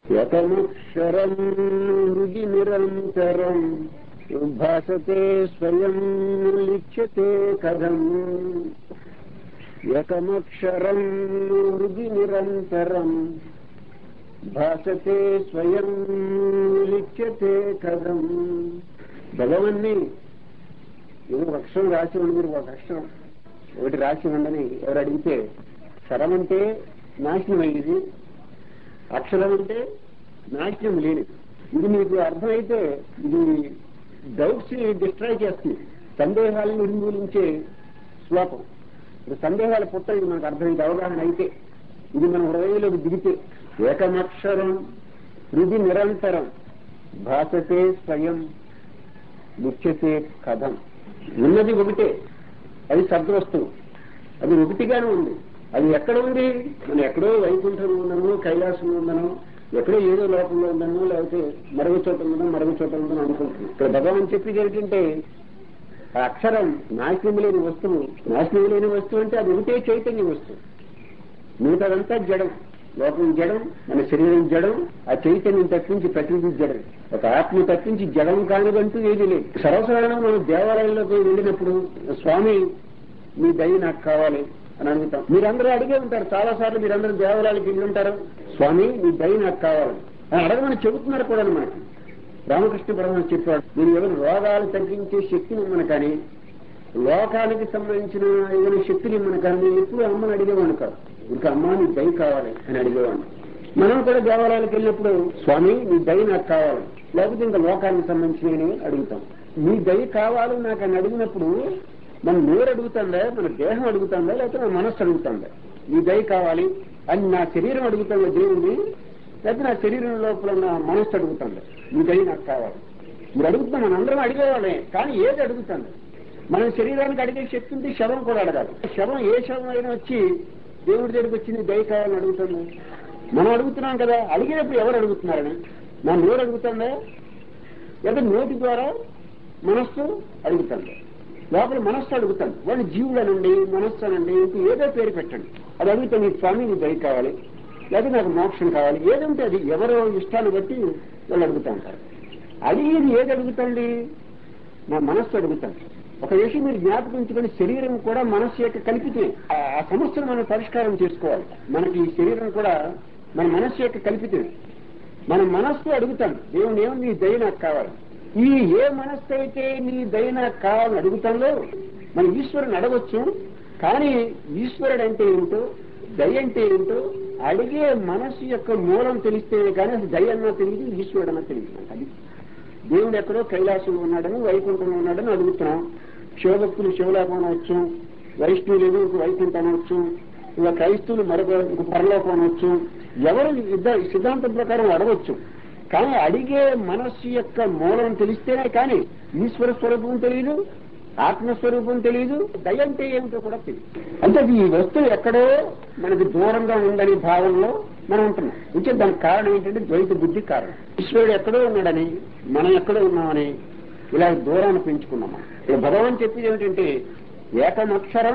యతమక్షరం హృది నిరంతరం భాసతే స్వయం లిఖ్యతే కథం. యకమక్షరం హృది నిరంతరం భాసతే స్వయం లిఖ్యతే కథం. భగవన్ని ఏదో అక్షరం రాసి ఉండి మీరు ఒక అక్షరం ఒకటి రాసి ఉండని ఎవరు అడిగితే, స్వరం అంటే నాశనం అయ్యేది, అక్షరం అంటే నాశనం లేనిది. ఇది మీకు అర్థమైతే ఇది డౌట్స్ డిస్ట్రాయ్ చేస్తుంది, సందేహాలను నిర్మూలించే శ్లోకం. ఇప్పుడు సందేహాలు పుట్టది మనకు అర్థమైతే, అవగాహన అయితే, ఇది మన హృదయంలోకి దిగితే. ఏకమక్షరం హృది నిరంతరం భాసతే స్వయం లిఖ్యతే కథం. ఉన్నది ఒకటే, అది సద్వస్తువు, అది ఒకటిగానే ఉంది. అది ఎక్కడ ఉంది? మనం ఎక్కడో వైకుంఠంలో ఉన్నాము, కైలాసంలో ఉన్నాము, ఎక్కడో ఏదో లోకంలో ఉన్నాము, లేకపోతే మరొక చోట ఉన్నాము, మరొక చోట ఉందని అనుకుంటున్నాం. ఇక్కడ భగవాన్ చెప్పేది ఏంటంటే, ఆ అక్షరం నాశనం లేని వస్తువు. నాశనం లేని వస్తువు అంటే అది ఒకటే చైతన్య వస్తువు. మిగతాదంతా జడం. లోకం జడం, మన శరీరం జడం, ఆ చైతన్యం తప్పించి ప్రతిదీ జడం. ఒక ఆత్మ తప్పించి జడం కానిదంటూ ఏది లేదు. సర్వసాధారణంగా మనం దేవాలయంలోకి వెళ్ళినప్పుడు, స్వామి మీ దయ నాకు కావాలి అని అడుగుతాం. మీరందరూ అడిగే ఉంటారు, చాలా సార్లు మీరందరూ దేవాలయాలకు వెళ్ళి ఉంటారు, స్వామి మీ దయ నాకు కావాలి అని అడగమని చెబుతున్నారు కూడా. మనకి రామకృష్ణ పరమహంస చెప్పాడు, మీరు ఎవరు రోగాలు తగ్గించే శక్తిని ఇమ్మని కానీ, లోకానికి సంబంధించిన ఏదైనా శక్తిని ఇమ్మని కానీ నేను ఎప్పుడు అమ్మని అడిగేవాడిని కాదు. ఇంకా అమ్మ నీ దయ కావాలి అని అడిగేవాడిని. మనం కూడా దేవాలయాలకు వెళ్ళినప్పుడు, స్వామి నీ దయ నాకు కావాలి, లేకపోతే ఇంకా లోకానికి సంబంధించినవి అడుగుతాం. నీ దయ కావాలి నాకు అని అడిగినప్పుడు మన నోరు అడుగుతుందా, మన దేహం అడుగుతుందా, లేకపోతే మన మనస్సు అడుగుతుందా? నీ దయ కావాలి అని నా శరీరం అడుగుతుందా దేవుడిని, లేకపోతే నా శరీరం లోపల నా మనస్సు అడుగుతుందా నీ దయ నాకు కావాలి? మీరు అడుగుతున్నాం, మన అందరం అడిగేవాళ్ళే, కానీ ఏది అడుగుతుంది? మన శరీరానికి అడిగే శక్తి ఉంది, శవం కూడా అడగాలి. శవం ఏ శవం అయినా వచ్చి దేవుడి దగ్గరికి వచ్చి నీ దయ కావాలని అడుగుతుంది. మనం అడుగుతున్నాం కదా, అడిగినప్పుడు ఎవరు అడుగుతున్నారని? నా నోరు అడుగుతుందా, లేదా నోటి ద్వారా మనస్సు అడుగుతుంది? లోపల మనస్సు అడుగుతాను, వాళ్ళు జీవులనండి, మనస్సు అనండి, ఇంకో ఏదో పేరు పెట్టండి, అది అడుగుతాను, నీ స్వామి నీ దయ కావాలి, లేదా నాకు మోక్షం కావాలి, ఏదంటే అది ఎవరో ఇష్టాన్ని బట్టి వాళ్ళు అడుగుతూ ఉంటారు. అడిగేది ఏది అడుగుతండి? నా మనస్సు అడుగుతాను. ఒక విషయం మీరు జ్ఞాపకించుకుని, శరీరం కూడా మనస్సు యొక్క కల్పితే. ఆ సమస్యను మనం పరిష్కారం చేసుకోవాలి. మనకి ఈ శరీరం కూడా మన మనస్సు యొక్క కల్పితే. మన మనస్సు అడుగుతాను, దేవుని ఏమో నీ దయ నాకు కావాలి. ఈ ఏ మనస్సు అయితే నీ దయ నాకు కావాలని అడుగుతాలో మన ఈశ్వరుని అడగొచ్చు. కానీ ఈశ్వరుడు అంటే ఏమిటో, దయ అంటే ఏమిటో అడిగే మనస్సు యొక్క మూలం తెలిస్తేనే కానీ అసలు దయ అన్నా తెలియదు, ఈశ్వరుడు అన్నా తెలియదు. అది దేవుడు ఎక్కడో కైలాసంలో ఉన్నాడని, వైకుంఠంలో ఉన్నాడని అడుగుతున్నాం. శివభక్తులు శివలోకం అనవచ్చు, వైష్ణవులు వైకుంఠం అనవచ్చు, ఇలా క్రైస్తవులు మరొక పరలోకం అనవచ్చు. ఎవరు సిద్ధాంతం ప్రకారం అడగవచ్చు. కానీ అడిగే మనస్సు యొక్క మూలం తెలిస్తేనే కానీ ఈశ్వర స్వరూపం తెలియదు, ఆత్మస్వరూపం తెలియదు, దయ అంటే ఏమిటో కూడా తెలియదు. అంటే ఈ వస్తువు ఎక్కడో మనకి దూరంగా ఉందని భావంలో మనం ఉంటున్నాం. ఇంకా దానికి కారణం ఏంటంటే ద్వైత బుద్ధి కారణం. ఈశ్వరుడు ఎక్కడో ఉన్నాడని, మనం ఎక్కడో ఉన్నామని ఇలా దూరాన్ని పెంచుకున్నామా. ఇక్కడ భగవాన్ చెప్పేది ఏమిటంటే, ఏకమక్షరం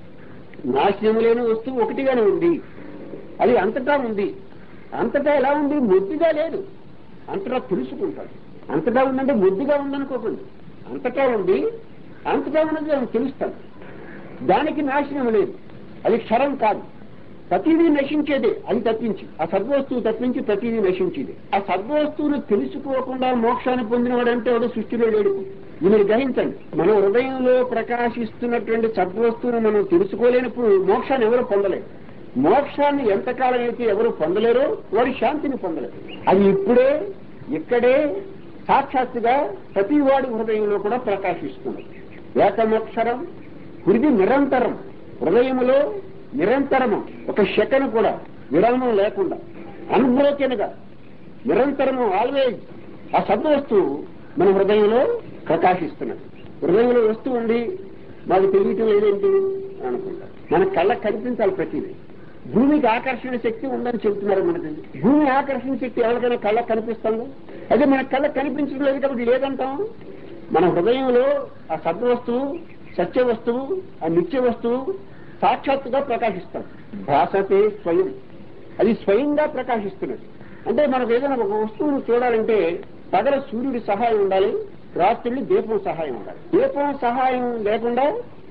నాశనం లేని వస్తువు ఒకటిగానే ఉంది. అది అంతటా ఉంది. అంతటా ఎలా ఉంది? ముద్దుగా లేదు, అంతటా తెలుసుకుంటాడు. అంతటా ఉందంటే ముద్దుగా ఉందనుకోకండి, అంతటా ఉంది, అంతటా ఉన్నది అని తెలుస్తాడు. దానికి నాశనం లేదు, అది క్షరం కాదు. ప్రతిదీ నశించేదే, అది తప్పించి, ఆ సద్వస్తువు తప్పించి ప్రతిదీ నశించేది. ఆ సద్వస్తువును తెలుసుకోకుండా మోక్షాన్ని పొందినవాడంటే వాడు సృష్టిలో లేడు. ఇది మీరు గ్రహించండి. మన హృదయంలో ప్రకాశిస్తున్నటువంటి సద్వస్తువును మనం తెలుసుకోలేనప్పుడు మోక్షాన్ని ఎవరు పొందలేరు. మోక్షాన్ని ఎంతకాలం అయితే ఎవరు పొందలేరో వారి శాంతిని పొందలేరు. అది ఇప్పుడే ఇక్కడే సాక్షాత్తుగా ప్రతి వాడి హృదయంలో కూడా ప్రకాశిస్తుంది. ఏకమక్షరం హృది నిరంతరం, హృదయములో నిరంతరము ఒక సెకను కూడా విరామం లేకుండా అన్బ్రోకెన్ గా నిరంతరము ఆల్వేజ్ ఆ సద్వస్తువు మన హృదయంలో ప్రకాశిస్తున్నది. హృదయంలో వస్తువు ఉంది, మాకు తెలియటం లేదేంటి అనుకుంటారు. మన కళ్ళకు కనిపించాలి ప్రతిదీ. భూమికి ఆకర్షణ శక్తి ఉందని చెబుతున్నారు మనకి. భూమి ఆకర్షణ శక్తి ఎవరికైనా కళ్ళకు కనిపిస్తుంది? అదే మన కళ్ళకు కనిపించడం లేదు కాబట్టి లేదంటాం. మన హృదయంలో ఆ సద్వస్తువు, సత్య వస్తువు, ఆ నిత్య వస్తువు సాక్షాత్తుగా ప్రకాశిస్తాడు. భాసతే స్వయం, అది స్వయంగా ప్రకాశిస్తున్నది. అంటే మనకు ఏదైనా ఒక వస్తువును చూడాలంటే పగల సూర్యుడి సహాయం ఉండాలి, రాత్రి దీపం సహాయం ఉండాలి. దీపం సహాయం లేకుండా,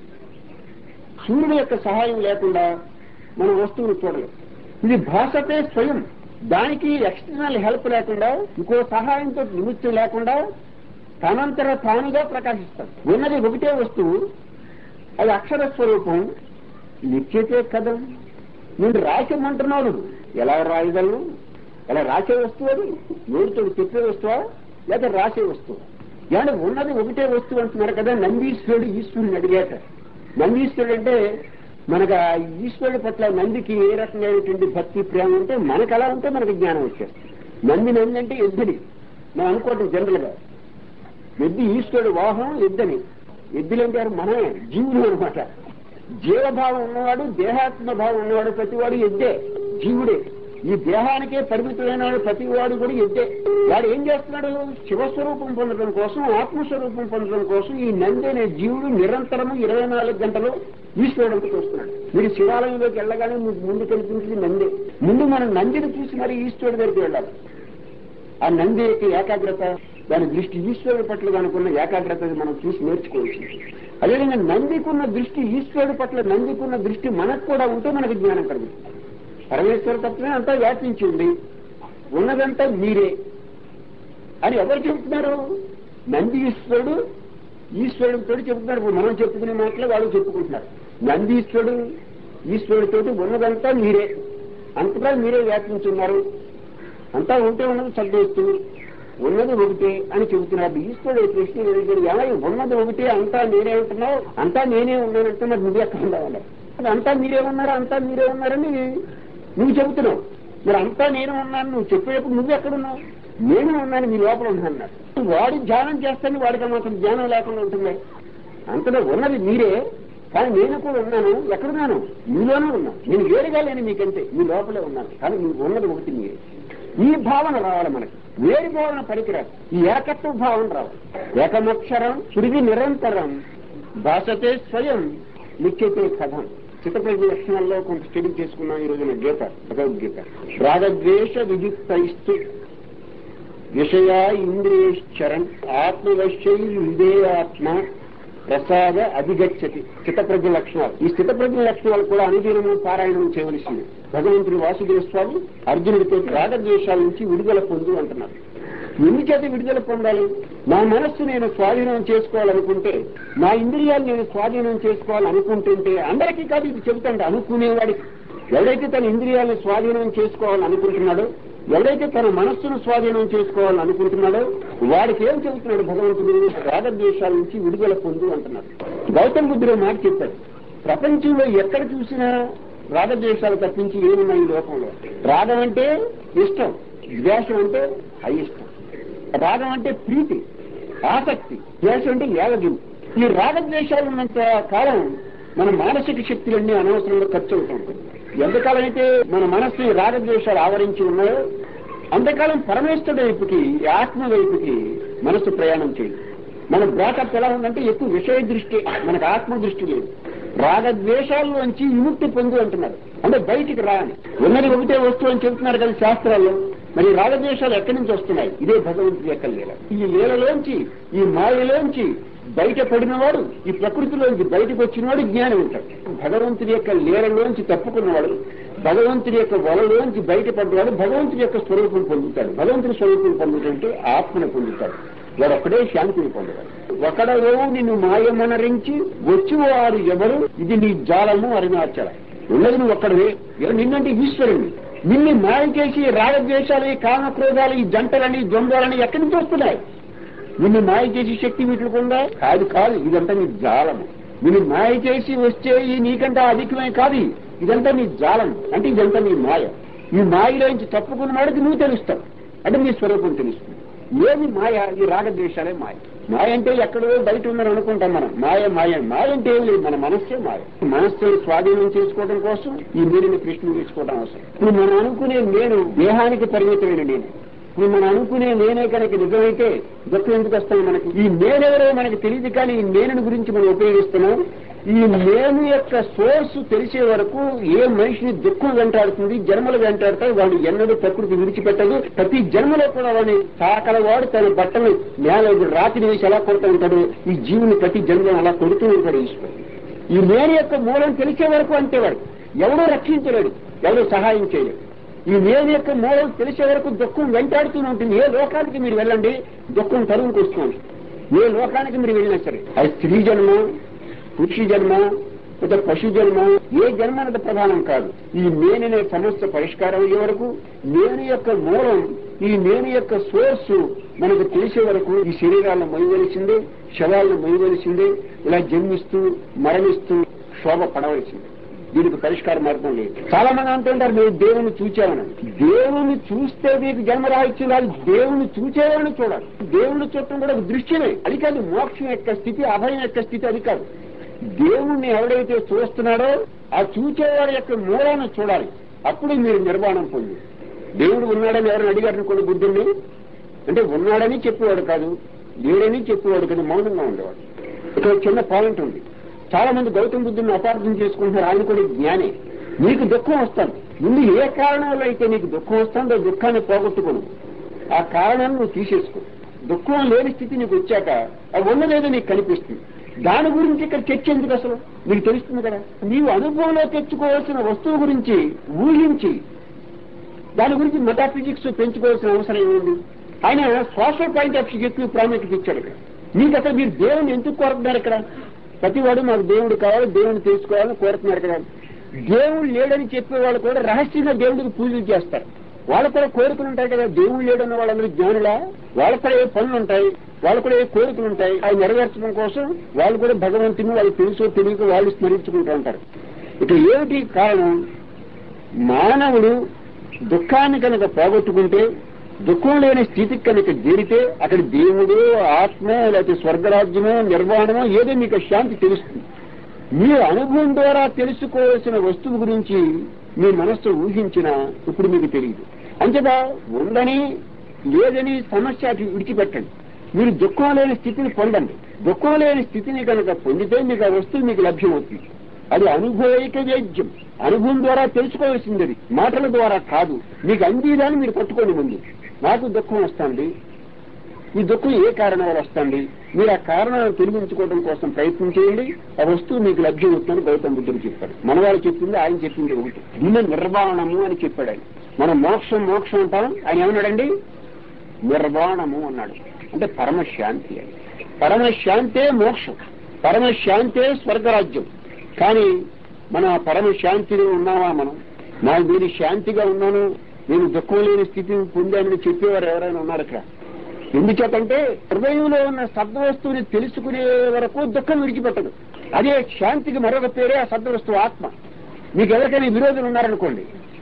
సూర్యుడి యొక్క సహాయం లేకుండా మనం వస్తువును చూడలేం. ఇది భాషతే స్వయం, దానికి ఎక్స్టర్నల్ హెల్ప్ లేకుండా, ఇంకో సహాయంతో నిమిత్తం లేకుండా తనంతర తానుగా ప్రకాశిస్తాడు. ఉన్నది ఒకటే వస్తువు, అది అక్షర స్వరూపం. నిత్యతే కథం, నేను రాసేమంటున్నాడు, ఎలా రాయగలను? ఎలా రాసే వస్తువు అది? నోటితో చెప్పే వస్తువా లేదా రాసే వస్తువు? ఏమంటే ఉన్నది ఒకటే వస్తువు అంటున్నారు కదా. నందీశ్వరుడు ఈశ్వరుని అడిగాట. నందీశ్వరుడు అంటే మనకు ఆ ఈశ్వరుడి పట్ల నందికి ఏ రకమైనటువంటి భక్తి ప్రేమ ఉంటే మనకు అలా ఉంటే మనకు జ్ఞానం వచ్చేస్తుంది. నంది అంటే ఎద్దుని మనం అనుకోవటం జనరల్ గా. ఎద్దు ఈశ్వరుడు వాహనం ఎద్దని. ఎద్దులంటే మనమే జీవులు అనమాట. జీవభావం ఉన్నవాడు, దేహాత్మ భావం ఉన్నవాడు ప్రతివాడు ఎద్దే, జీవుడే. ఈ దేహానికే పరిమితమైన వాడు ప్రతివాడు కూడా ఎద్దే. వాడు ఏం చేస్తున్నాడు? శివస్వరూపం పొందడం కోసం, ఆత్మస్వరూపం పొందడం కోసం ఈ నంది అనే జీవుడు నిరంతరము 24 గంటలు ఈశ్వరుడు చూస్తున్నాడు. మీరు శివాలయంలోకి వెళ్ళగానే మీకు ముందు కనిపించింది నందే. ముందు మనం నందిని చూసి మరి ఈశ్వరుడి దగ్గరికి వెళ్ళాలి. ఆ నంది యొక్క ఏకాగ్రత, దాని దృష్టి ఈశ్వరుడి పట్ల దానికున్న ఏకాగ్రత మనం చూసి నేర్చుకోవచ్చు. అదేవిధంగా నందికున్న దృష్టి ఈశ్వరుడి పట్ల, నందికున్న దృష్టి మనకు కూడా ఉంటే మనకు జ్ఞానం కలుగుతుంది. పరమేశ్వర తత్వమే అంతా వ్యాపించింది, ఉన్నదంతా మీరే అని ఎవరు చెబుతున్నారు? నంది ఈశ్వరుడు, ఈశ్వరుడితో చెబుతున్నారు. మనం చెప్పుకునే మాటలే వాళ్ళు చెప్పుకుంటున్నారు. నందీశ్వరుడు ఈశ్వరుడితో ఉన్నదంతా మీరే, అంతటా మీరే వ్యాపించున్నారు, అంతా ఉంటే ఉన్నది చదివేస్తూ ఉన్నది ఒకటే అని చెబుతున్నారు. ఈశ్వరుడు ప్రశ్న ఏమై ఉన్నది ఒకటే, అంతా నేనే ఉంటున్నావు, అంతా నేనే ఉన్నానంటే మరి నువ్వు ఎక్కడ ఉండాలి? అది అంతా మీరే ఉన్నారు, అంతా మీరే ఉన్నారని నువ్వు చెబుతున్నావు. మరి అంతా నేను ఉన్నాను నువ్వు చెప్పేటప్పుడు నువ్వు ఎక్కడున్నావు? నేను ఉన్నాను, మీ లోపల ఉన్నాను అన్నారు. వాడు ధ్యానం చేస్తాను, వాడికి మాత్రం ధ్యానం లేకుండా ఉంటుంది. అంతలో ఉన్నది మీరే, కానీ నేను కూడా ఉన్నాను. ఎక్కడున్నాను? మీలోనే ఉన్నాను. నేను వేరుగా లేని మీకంటే, మీ లోపలే ఉన్నాను, కానీ మీకు ఉన్నది ఒకటి మీరే. ఈ భావన రావాలి మనకి. వేరు భావన పనికిరాదు, ఈ ఏకత్వ భావన రావాలి. ఏకమక్షరం శృతి నిరంతరం భాషతే స్వయం లిఖ్యతే కథం. చిత్తప్రజ్ఞ లక్షణాల్లో కొంత స్టడీ చేసుకున్నాం ఈ రోజున గీత, భగవద్గీత. రాగద్వేష వియుక్తైస్తు విషయా ఇంద్రియేశ్చరన్ ఆత్మవశ్యైర్విధేయాత్మ ప్రసాద అధిగచ్చతి. చిత్తప్రజ్ఞ లక్షణాలు. ఈ స్థితప్రజ్ఞ లక్షణాలు కూడా అనుదినము పారాయణం చేయవలసింది. భగవంతుడు వాసుదేవ స్వామి అర్జునుడితో రాగద్వేషాల నుంచి విడుదల పొందు అంటున్నారు. ఎందుచేత విడుదల పొందాలి? నా మనస్సు నేను స్వాధీనం చేసుకోవాలనుకుంటే, నా ఇంద్రియాలు నేను స్వాధీనం చేసుకోవాలనుకుంటుంటే, అందరికీ కాదు ఇది చెబుతాండి, అనుకునేవాడికి. ఎవరైతే తన ఇంద్రియాలను స్వాధీనం చేసుకోవాలనుకుంటున్నాడో, ఎవరైతే తన మనస్సును స్వాధీనం చేసుకోవాలనుకుంటున్నాడో వాడికి ఏం చెబుతున్నాడు భగవంతుడు? రాగద్వేషాల నుంచి విడుదల పొందు అంటున్నాడు. గౌతమ బుద్ధుడు మాట చెప్పాడు, ప్రపంచంలో ఎక్కడ చూసినా రాగద్వేషాలు తప్పించి ఏమున్నాయి ఈ లోకంలో? రాగం అంటే ఇష్టం, ద్వేషం అంటే అయిష్టం. రాగం అంటే ప్రీతి, ఆసక్తి, ద్వేషం అంటే ఏలగింపు. ఈ రాగద్వేషాలు ఉన్నంత కాలం మన మానసిక శక్తులన్నీ అనవసరంగా ఖర్చు అవుతూ ఉంటుంది. ఎంతకాలం అయితే మన మనస్సు రాగద్వేషాలు ఆవరించి ఉన్నాయో అంతకాలం పరమేశ్వరుడు వైపుకి, ఆత్మ వైపుకి మనస్సు ప్రయాణం చేయదు. మన బ్రాకప్ ఎలా ఉందంటే ఎక్కువ విషయ దృష్టి, మనకు ఆత్మ దృష్టి లేదు. రాగద్వేషాల్లోంచి విముక్తి పొందు అంటున్నారు, అంటే బయటికి రాని. ఉన్నది ఒకటే వస్తువు అని చెబుతున్నారు కదా శాస్త్రాల్లో. మరి రాగద్వేషాలు ఎక్కడి నుంచి వస్తున్నాయి? ఇదే భగవంతుడి యొక్క లీల. ఈ లీలలోంచి, ఈ మాయలోంచి బయటపడినవాడు, ఈ ప్రకృతిలోంచి బయటకు వచ్చినవాడు జ్ఞాని ఉంటాడు. భగవంతుడి యొక్క లీలలోంచి తప్పుకున్నవాడు, భగవంతుడి యొక్క వలలోంచి బయటపడ్డవాడు భగవంతుడి యొక్క స్వరూపం పొందుతాడు. భగవంతుడి స్వరూపం పొందుతుంటే ఆత్మను పొందుతాడు. వాడు ఒక్కడే శాంతిని పొందుతాడు. ఒకడలో నిన్ను మాయమనరించి వచ్చివారు ఎవరు, ఇది నీ జాలము అరుణాచల. ఉన్నది నువ్వు ఒక్కడవే. నిన్నంటే ఈశ్వరుని. నిన్ను మాయ చేసి రాగద్వేషాలు, ఈ కామక్రోధాలు, ఈ జంటలని, ద్వంద్వాలని ఎక్కడి నుంచి వస్తున్నాయి? నిన్ను మాయ చేసి శక్తి వీటికుందా? కాదు కాదు, ఇదంతా నీ జాలము. నిన్ను మాయ చేసి వచ్చే ఈ నీకంటే అధికమే కాదు, ఇదంతా నీ జాలం, అంటే ఇదంతా నీ మాయ. ఈ మాయలోంచి తప్పుకున్న వాడికి నువ్వు తెలుస్తావు, అంటే నీ స్వరూపం తెలుస్తుంది. ఏది మాయ? ఈ రాగద్వేషాలే మాయ. మాయ అంటే ఎక్కడో బయట ఉందని అనుకుంటాం మనం. మాయ మాయ మాయ అంటే ఏం లేదు, మన మనస్సే మాయ. మనస్సుని స్వాధీనం చేసుకోవడం కోసం ఈ నీరుని కృష్ణుని తీసుకోవడం అవసరం. ఇప్పుడు మనం అనుకునే నేను దేహానికి పరిమితమైన నేను. ఇప్పుడు మనం అనుకునే నేనే కనుక నిజమైతే దుఃఖం ఎందుకు వస్తాయి మనకి? ఈ నేనెవరో మనకి తెలియదు, కానీ ఈ నేనుని గురించి మనం ఉపయోగిస్తున్నాం. ఈ నేను యొక్క సోర్స్ తెలిసే వరకు ఏ మనిషిని దుఃఖం వెంటాడుతుంది, జన్మలు వెంటాడతాయి, వాడు ఎన్నడూ ప్రకృతి విడిచిపెట్టదు. ప్రతి జన్మలో కూడా వాడిని సాకలవాడు తన బట్టలు నేల రాత్రి వేసి ఎలా కొడుతూ ఉంటాడు, ఈ జీవుని ప్రతి జన్మ అలా కొడుతూ ఉంటాడు ఈశ్వరుడు. ఈ నేను యొక్క మూలం తెలిసే వరకు అంతేవాడు, ఎవడూ రక్షించలేడు, ఎవడూ సహాయం చేయలేడు. ఈ నేను యొక్క మూలం తెలిసే వరకు దుఃఖం వెంటాడుతూనే ఉంటుంది. ఏ లోకానికి మీరు వెళ్ళండి దుఃఖం తరువుకు వస్తుంది. ఏ లోకానికి మీరు వెళ్ళినా సరే, అది స్త్రీ జన్మ, పురుష జన్మ, లేదా పశు జన్మ, ఏ జన్మ అనేది ప్రధానం కాదు. ఈ నేననే సమస్య పరిష్కారం అయ్యే వరకు, నేను యొక్క మూలం, ఈ నేను యొక్క సోర్స్ మనకు తెలిసే వరకు ఈ శరీరాలను మొయ్యవలసిందే, శవాలను మొయ్యవలసిందే, ఇలా జన్మిస్తూ మరణిస్తూ శోభ పడవలసిందే. దీనికి పరిష్కార మార్గం లేదు. చాలా మంది అంటుంటారు మీరు దేవుణ్ణి చూచామని. దేవుణ్ణి చూస్తే మీకు జన్మరాహిత్యం కాదు, దేవుణ్ణి చూచేవాడిని చూడాలి. దేవుణ్ణి చూడటం కూడా ఒక దృశ్యమే, అది కాదు మోక్షం యొక్క స్థితి, అభయం యొక్క స్థితి అది కాదు. దేవుణ్ణి ఎవడైతే చూస్తున్నాడో ఆ చూచేవాడి యొక్క మూలాన్ని చూడాలి, అప్పుడు మీరు నిర్వాణం పొంది. దేవుడు ఉన్నాడని ఎవరిని అడిగారు అనుకోండి బుద్ధుణ్ణి, అంటే ఉన్నాడని చెప్పేవాడు కాదు, లేడని చెప్పేవాడు కాదు, మౌనంగా ఉండేవాడు. ఇక్కడ చిన్న పాయింట్ ఉంది. చాలా మంది గౌతమ బుద్ధుని అపార్థం చేసుకుంటున్నారు. ఆయన కూడా జ్ఞానే. నీకు దుఃఖం వస్తుంది, ముందు ఏ కారణం వల్ల అయితే నీకు దుఃఖం వస్తుందో దుఃఖాన్ని పోగొట్టుకోను, ఆ కారణాన్ని నువ్వు తీసేసుకో. దుఃఖం లేని స్థితి నీకు వచ్చాక అది ఉన్నదేదో నీకు కనిపిస్తుంది. దాని గురించి ఇక్కడ చర్చ ఎందుకు అసలు, నీకు తెలుస్తుంది కదా. నీవు అనుభవంలో తెచ్చుకోవాల్సిన వస్తువు గురించి ఊహించి దాని గురించి మెటాఫిజిక్స్ పెంచుకోవాల్సిన అవసరం ఏముంది? ఆయన సోషల్ పాయింట్ ఆఫ్ వ్యూ ఎక్కువ ప్రాముఖ్యత ఇచ్చాడు ఇక్కడ. మీకు అసలు మీరు దేవుని ఎందుకు కోరుతున్నారు? ఇక్కడ ప్రతివాడు మాకు దేవుడు కావాలి, దేవుడిని తెలుసుకోవాలని కోరుతున్నారు కదా. దేవుడు లేడని చెప్పేవాళ్ళు కూడా రహస్యంగా దేవుడికి పూజలు చేస్తారు. వాళ్ళకు కూడా కోరికలు ఉంటాయి కదా. దేవుడు లేడన్న వాళ్ళందరూ జ్ఞానులా? వాళ్ళకు కూడా ఏ పనులు ఉంటాయి, వాళ్ళు కూడా ఏ కోరికలు ఉంటాయి. అవి నెరవేర్చడం కోసం వాళ్ళు కూడా భగవంతుని వాళ్ళు తెలుసో తెలియక వాళ్ళు స్మరించుకుంటూ ఉంటారు. ఇక ఏమిటి కారణం? మానవుడు దుఃఖాన్ని కనుక పోగొట్టుకుంటే, దుఃఖం లేని స్థితికి కనుక చేరితే అక్కడ దేవుడు, ఆత్మ, లేకపోతే స్వర్గరాజ్యమో నిర్వాణమో ఏదో మీకు శాంతి తెలుస్తుంది. మీ అనుభవం ద్వారా తెలుసుకోవాల్సిన వస్తువు గురించి మీ మనస్సు ఊహించినా ఇప్పుడు మీకు తెలియదు. అంతేగా ఉందని లేదని సమస్య విడిచిపెట్టండి. మీరు దుఃఖం లేని స్థితిని పొందండి. దుఃఖం లేని స్థితిని కనుక పొందితే మీకు ఆ వస్తువు మీకు లభ్యమవుతుంది. అది అనుభవైక వేద్యం, అనుభవం ద్వారా తెలుసుకోవాల్సింది, అది మాటల ద్వారా కాదు. మీకు అందేదాన్ని మీరు పట్టుకోండి. ముందు నాకు దుఃఖం వస్తుంది, ఈ దుఃఖం ఏ కారణం వల్ల వస్తుంది, మీరు ఆ కారణాలను తొలగించుకోవడం కోసం ప్రయత్నం చేయండి, ఆ వస్తువు మీకు లభ్యమవుతుందని గౌతమ బుద్ధుడు చెప్పాడు. మన వాళ్ళు చెప్పింది, ఆయన చెప్పింది ఒకటి. దీన్ని నిర్వాణము అని చెప్పాడు ఆయన. మనం మోక్షం మోక్షం అంటాం, ఆయన ఏమన్నాడండి? నిర్వాణము అన్నాడు. అంటే పరమశాంతి అని. పరమశాంతే మోక్షం, పరమశాంతే స్వర్గరాజ్యం. కానీ మనం ఆ పరమశాంతిలో ఉన్నామా? మనం నేను శాంతిగా ఉన్నాను, నేను దుఃఖం లేని స్థితిని పొందానని చెప్పేవారు ఎవరైనా ఉన్నారు ఇక్కడ? ఎందుచేతంటే హృదయంలో ఉన్న సద్వస్తువుని తెలుసుకునే వరకు దుఃఖం విడిచిపెట్టదు. అదే శాంతికి మరొక పేరే ఆ సద్వస్తువు ఆత్మ. మీకు ఎవరికైనా విరోధులు ఉన్నారనుకోండి,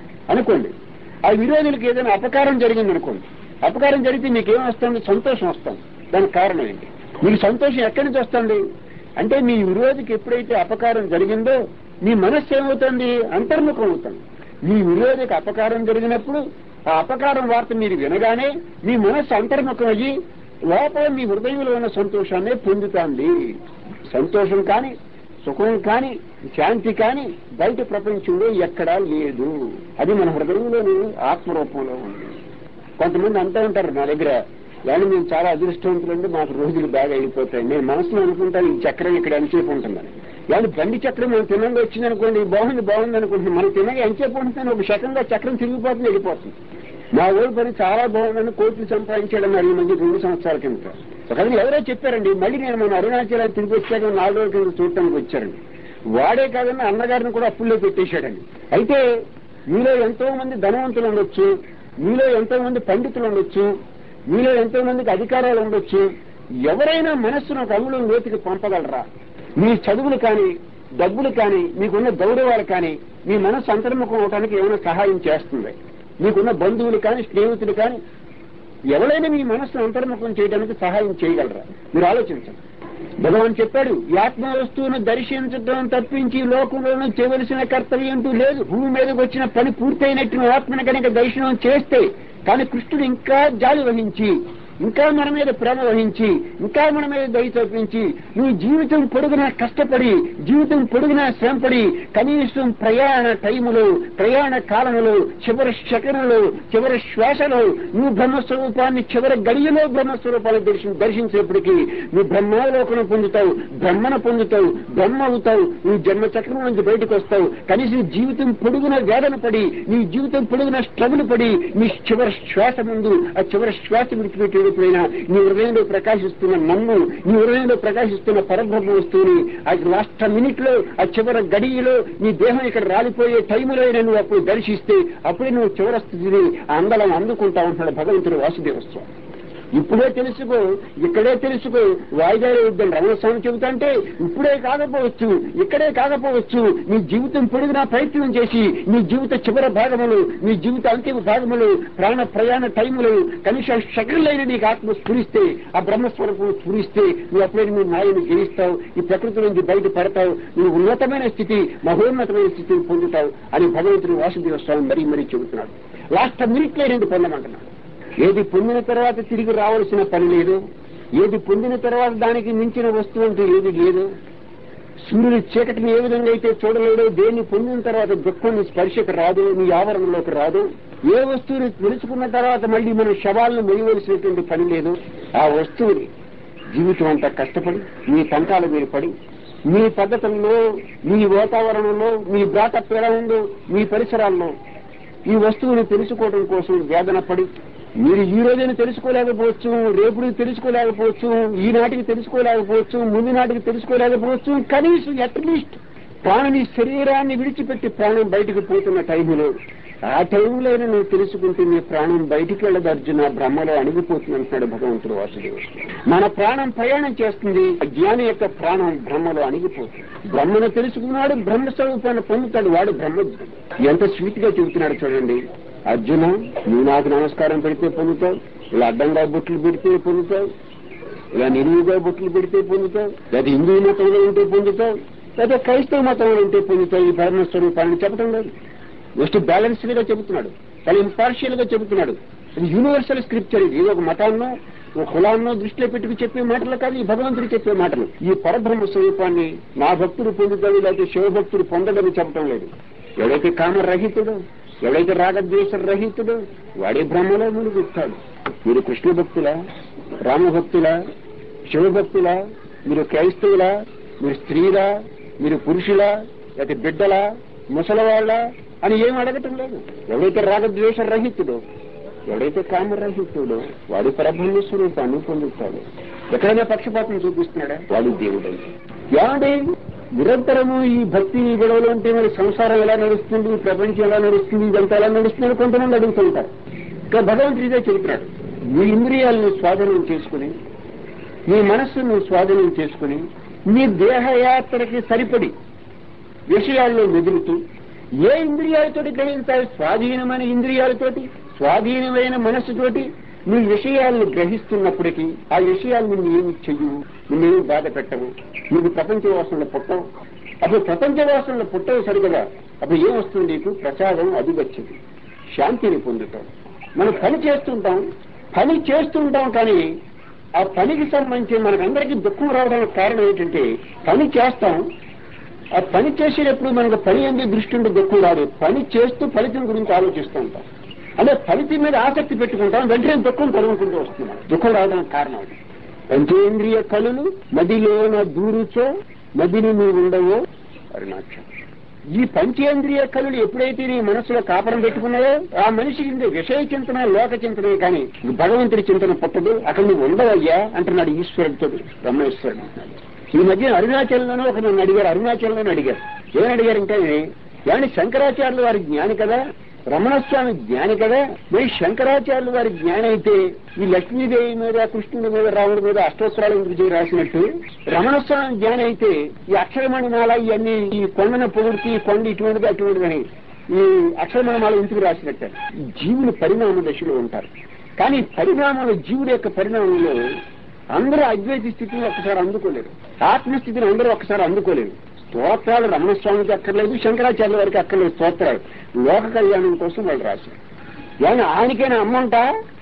ఆ విరోధులకి ఏదైనా అపకారం జరిగిందనుకోండి, అపకారం జరిగితే మీకేం వస్తుంది? సంతోషం వస్తుంది. దానికి కారణం ఏంటి? మీకు సంతోషం ఎక్కడి నుంచి వస్తుంది అంటే, మీ విరోధికి ఎప్పుడైతే అపకారం జరిగిందో మీ మనస్సు ఏమవుతుంది? అంతర్ముఖం అవుతుంది. మీ విరోధికి అపకారం జరిగినప్పుడు ఆ అపకారం వార్త మీరు వినగానే మీ మనస్సు అంతర్ముఖం అయ్యి లోపల మీ హృదయంలో ఉన్న సంతోషాన్ని పొందుతుంది. సంతోషం కానీ, సుఖం కానీ, శాంతి కానీ బయట ప్రపంచంలో ఎక్కడా లేదు. అది మన హృదయంలోని ఆత్మరూపంలో ఉంది. కొంతమంది అంటూ ఉంటారు నా దగ్గర, కానీ మేము చాలా అదృష్టవంతులండి, మాకు రోజులు బాగా వెళ్ళిపోతాయి. నేను మనసులో అనుకుంటాను ఈ చక్రం ఇక్కడ ఎంతసేపు ఉంటుందని. కానీ బండి చక్రం మనం తినంగా వచ్చిందనుకోండి, బాగుంది అనుకుంటున్నాం. మనం తినగా ఎంతసేపు ఉంటుందని ఒక శకంగా చక్రం తిరిగిపోతుంది, వెళ్ళిపోతుంది. మా ఊరి పని చాలా బాగుందని కోట్లు సంపాదించాడు మరి ఈ మధ్య 2 సంవత్సరాల కింద. ఒకవేళ ఎవరో చెప్పారండి. మళ్ళీ నేను మన అరుణాచలాన్ని తిరిగి వచ్చాక 4 రోజుల కింద చూడటానికి వచ్చారండి. వాడే కాదన్నా అన్నగారిని కూడా అప్పుల్లో పెట్టేశాడండి. అయితే మీలో ఎంతో మంది ధనవంతులు ఉండొచ్చు, మీలో ఎంతో మంది పండితులు ఉండొచ్చు, మీలో ఎంతో మందికి అధికారాలు ఉండొచ్చు. ఎవరైనా మనస్సును ఒక అమ్ములు లోతుకి పంపగలరా? మీ చదువులు కానీ, డబ్బులు కానీ, మీకున్న గౌరవాలు కానీ మీ మనస్సు అంతర్ముఖం అవడానికి ఏమైనా సహాయం చేస్తుంది? మీకున్న బంధువులు కానీ, స్నేహితులు కానీ ఎవరైనా మీ మనస్సును అంతర్ముఖం చేయడానికి సహాయం చేయగలరా? మీరు ఆలోచించండి. భగవాన్ చెప్పాడు, ఈ ఆత్మ వస్తువును దర్శించడం తప్పించి లోకంలోనూ చేయవలసిన కర్తవ్యం అంటూ లేదు. భూమి మీదకి వచ్చిన పని పూర్తయినట్టు ఆత్మను కనుక దర్శనం చేస్తే, కానీ కృష్ణుడు ఇంకా జాలి వహించి ఇంకా మన మీద ప్రేమ వహించి, ఇంకా మన మీద దయ చూపించి, నువ్వు జీవితం పొడుగునా కష్టపడి, జీవితం పొడుగునా శ్రమపడి, కనీసం ప్రయాణ టైములో, ప్రయాణ కాలంలో, చివరి సెకనులో, చివరి శ్వాసలో నువ్వు బ్రహ్మస్వరూపాన్ని, చివరి గడియలో బ్రహ్మస్వరూపాన్ని దర్శించేప్పటికీ నువ్వు బ్రహ్మాలోకను పొందుతావు, బ్రహ్మను పొందుతావు, బ్రహ్మ అవుతావు. నువ్వు జన్మచక్రం నుంచి బయటకు వస్తావు. కనీసం జీవితం పొడుగున వేదన పడి, నీ జీవితం పొడుగున స్ట్రగుల్ పడి, నీ చివరి శ్వాస ముందు ఆ చివరి శ్వాస విడిచిపెట్టేటప్పుడైనా నీ హృదయంలో ప్రకాశిస్తున్న నన్ను, నీ హృదయంలో ప్రకాశిస్తున్న పరబ్రహ్మ వస్తువుని ఆ లాస్ట్ మినిట్ లో, ఆ చివరి గడియలో, నీ దేహం ఇక్కడ రాలిపోయే టైములో నువ్వు అప్పుడు దర్శిస్తే అప్పుడే నువ్వు చివరి స్థితిని అందలం అందుకుంటా ఉంటున్నాడు భగవంతుడు వాసుదేవ స్వామి. ఇప్పుడే తెలుసుకో, ఇక్కడే తెలుసుకో, వాయిదాలు వద్దని రమణస్వామి చెబుతా అంటే ఇప్పుడే కాకపోవచ్చు, ఇక్కడే కాకపోవచ్చు, నీ జీవితం పొడిగినా ప్రయత్నం చేసి నీ జీవిత చివరి భాగములు, నీ జీవిత అంతిమ భాగములు, ప్రాణ ప్రయాణ టైములు కనీసం సెకండ్లైన నీకు ఆత్మ స్ఫురిస్తే, ఆ బ్రహ్మస్వరూపం స్ఫురిస్తే నువ్వు అప్పుడే నువ్వు మాయను జయిస్తావు, ఈ ప్రకృతి నుంచి బయట పడతావు, నువ్వు ఉన్నతమైన స్థితి, మహోన్నతమైన స్థితిని పొందుతావు అని భగవంతుడు వాసుదేవ స్వామి మరీ మరీ చెబుతున్నాడు. లాస్ట్ మినిట్లో రెండు పొందమంటున్నాడు. ఏది పొందిన తర్వాత తిరిగి రావాల్సిన పని లేదు, ఏది పొందిన తర్వాత దానికి మించిన వస్తువు అంటూ ఏది లేదు. సూర్యుని చీకటిని ఏ విధంగా అయితే చూడలేడో, దేన్ని పొందిన తర్వాత దుఃఖం నీ స్పర్శకు రాదు, నీ ఆవరణలోకి రాదు. ఏ వస్తువుని తెలుసుకున్న తర్వాత మళ్ళీ మన శవాలను మెయ్యవలసినటువంటి పని లేదు. ఆ వస్తువుని జీవితం అంతా కష్టపడి, మీ తంకాల మీద పడి, మీ పద్ధతుల్లో, మీ వాతావరణంలో, మీ బ్రాటప్ ఎలా ఉందో, మీ పరిసరాల్లో ఈ వస్తువుని తెలుసుకోవడం కోసం వేదన పడి, మీరు ఈ రోజున తెలుసుకోలేకపోవచ్చు, రేపుడికి తెలుసుకోలేకపోవచ్చు, ఈనాటికి తెలుసుకోలేకపోవచ్చు, ముందు నాటికి తెలుసుకోలేకపోవచ్చు, కనీసం అట్లీస్ట్ ప్రాణి శరీరాన్ని విడిచిపెట్టి ప్రాణం బయటకు పోతున్న టైంలో, ఆ టైంలో నువ్వు తెలుసుకుంటే నీ ప్రాణం బయటికి వెళ్ళదు అర్జున, బ్రహ్మలో అణిగిపోతుంది అంటున్నాడు భగవంతుడు వాసుదేవుడు. మన ప్రాణం ప్రయాణం చేస్తుంది, జ్ఞాని యొక్క ప్రాణం బ్రహ్మలో అణిగిపోతుంది. బ్రహ్మను తెలుసుకున్నాడు, బ్రహ్మస్వరూపాన్ని పొందుతాడు, వాడు బ్రహ్మజ్ఞుడు. ఎంత స్వీట్ గా చెబుతున్నాడు చూడండి. అర్జున, నువ్వు నాకు నమస్కారం పెడితే పొందుతావు, ఇలా అడ్డంగా బొట్లు పెడితే పొందుతావు, ఇలా నిలువుగా బొట్లు పెడితే పొందుతావు, లేదా హిందూ మతంలో ఉంటే పొందుతావు, లేదా క్రైస్తవ మతంలో ఉంటే పొందుతావు. ఈ బ్రహ్మస్వరూపాన్ని చెప్పడం లేదు, జస్ట్ బ్యాలెన్స్డ్ గా చెబుతున్నాడు, చాలా ఇంపార్షియల్ గా చెబుతున్నాడు. ఇది యూనివర్సల్ స్క్రిప్చర్. ఇది ఒక మతాన్నో, ఒక కులాన్నో దృష్టిలో పెట్టుకు చెప్పే మాటలు కాదు, ఈ భగవంతుడు చెప్పే మాటలు. ఈ పరబ్రహ్మ స్వరూపాన్ని నా భక్తుడు పొందుతాడు, లేకపోతే శివభక్తుడు పొందడని చెప్పడం లేదు. ఎవడైతే కామరహితుడు, ఎవడైతే రాగద్వేష రహితుడు, వాడే బ్రహ్మలో మునిగిస్తాడు. మీరు కృష్ణ భక్తులా, రామభక్తులా, శివభక్తులా, మీరు క్రైస్తవులా, మీరు స్త్రీలా, మీరు పురుషులా, లేకపోతే బిడ్డలా, ముసలవాళ్ళ అని ఏం అడగటం లేదు. ఎవడైతే రాగద్వేష రహితుడో, ఎవడైతే కామరహితుడో వాడు పరబ్రహ్మ స్వరూపాన్ని పొందుతాడు. ఎక్కడైనా పక్షపాతం చూపిస్తున్నాడా? వాడు దేవుడు. ఏమంటే నిరంతరము ఈ భక్తి గొడవలు ఉంటే మరి సంసారం ఎలా నడుస్తుంది, ప్రపంచం ఎలా నడుస్తుంది, ఇదంతా ఎలా నడుస్తుంది కొంతమంది అడుగుతుంటారు. ఇక్కడ భగవంతుడు ఇదే చెబుతున్నాడు. మీ ఇంద్రియాలను స్వాధీనం చేసుకుని, మీ మనస్సును స్వాధీనం చేసుకుని, మీ దేహయాత్రకి సరిపడి విషయాల్లో మెదులుతూ, ఏ ఇంద్రియాలతోటి గ్రహించాలి? స్వాధీనమైన ఇంద్రియాలతోటి, స్వాధీనమైన మనస్సుతోటి నీ విషయాలను గ్రహిస్తున్నప్పటికీ ఆ విషయాలు నిన్ను ఏమి చెయ్యవు, నిన్నేమి బాధ పెట్టవు. నీకు ప్రపంచ వాసనలు పుట్టవు. అప్పుడు ప్రపంచ వాసనలు పుట్టవు సరిగదా, అప్పుడు ఏమొస్తుంది? నీకు ప్రసాదం అధిగచ్చింది, శాంతిని పొందుతావు. మనం పని చేస్తుంటాం కానీ ఆ పనికి సంబంధించి మనకందరికీ దుఃఖం రావడానికి కారణం ఏంటంటే, పని చేస్తాం, ఆ పని చేసేటప్పుడు మనకు పని ఎందుకు దృష్టి ఉంటే దుఃఖం రాదు. పని చేస్తూ ఫలితం గురించి ఆలోచిస్తూ ఉంటాం, అంటే ఫలితం మీద ఆసక్తి పెట్టుకుంటాం, వెంటనే దుఃఖం కలుగుకుంటూ వస్తున్నాం. దుఃఖం రావడానికి కారణం అది. పంచేంద్రియ కళలు మదిలోన దూరుచో మదిని నువ్వు ఉండవో అరుణాచలం. ఈ పంచేంద్రియ కళలు ఎప్పుడైతే నీ మనసులో కాపురం పెట్టుకున్నాయో ఆ మనిషికి విషయ చింతన, లోక చింతనే కానీ భగవంతుడి చింతన పుట్టదు. అక్కడ నువ్వు ఉండవయ్యా అంటున్నాడు ఈశ్వరుడితో, బ్రహ్మేశ్వరుడు. ఈ మధ్య అరుణాచలంలోనే ఒక నన్ను అడిగారు, అరుణాచలంలోనే అడిగారు. ఏమని అడిగారంటే, ఏమని శంకరాచార్యులు వారి జ్ఞాని కదా, రమణస్వామి జ్ఞాని కదా, మరి శంకరాచార్యులు వారి జ్ఞాని అయితే ఈ లక్ష్మీదేవి మీద, కృష్ణుడి మీద, రాముడి మీద అష్టోత్తరాలు ఎందుకు రాసినట్టు, రమణస్వామి జ్ఞాని అయితే ఈ అక్షరమణిమాల ఇవన్నీ ఈ కొండను పొగుడికి, ఈ కొండ ఇటువంటిది అటువంటిదని ఈ అక్షరమణిమాల ఎందుకు రాసినట్టు. జీవులు పరిణామ దశలో ఉంటారు, కానీ పరిణామాలు జీవుడి యొక్క పరిణామంలో అందరూ అద్వైత స్థితిని ఒక్కసారి అందుకోలేరు, ఆత్మస్థితిని అందరూ ఒక్కసారి అందుకోలేరు. స్తోత్రాలు రమణస్వామికి అక్కర్లేదు, శంకరాచార్యుల వారికి అక్కర్లేదు స్తోత్రాలు, లోక కళ్యాణం కోసం వాళ్ళు రాశారు. కానీ ఆయనకైనా అమ్మంట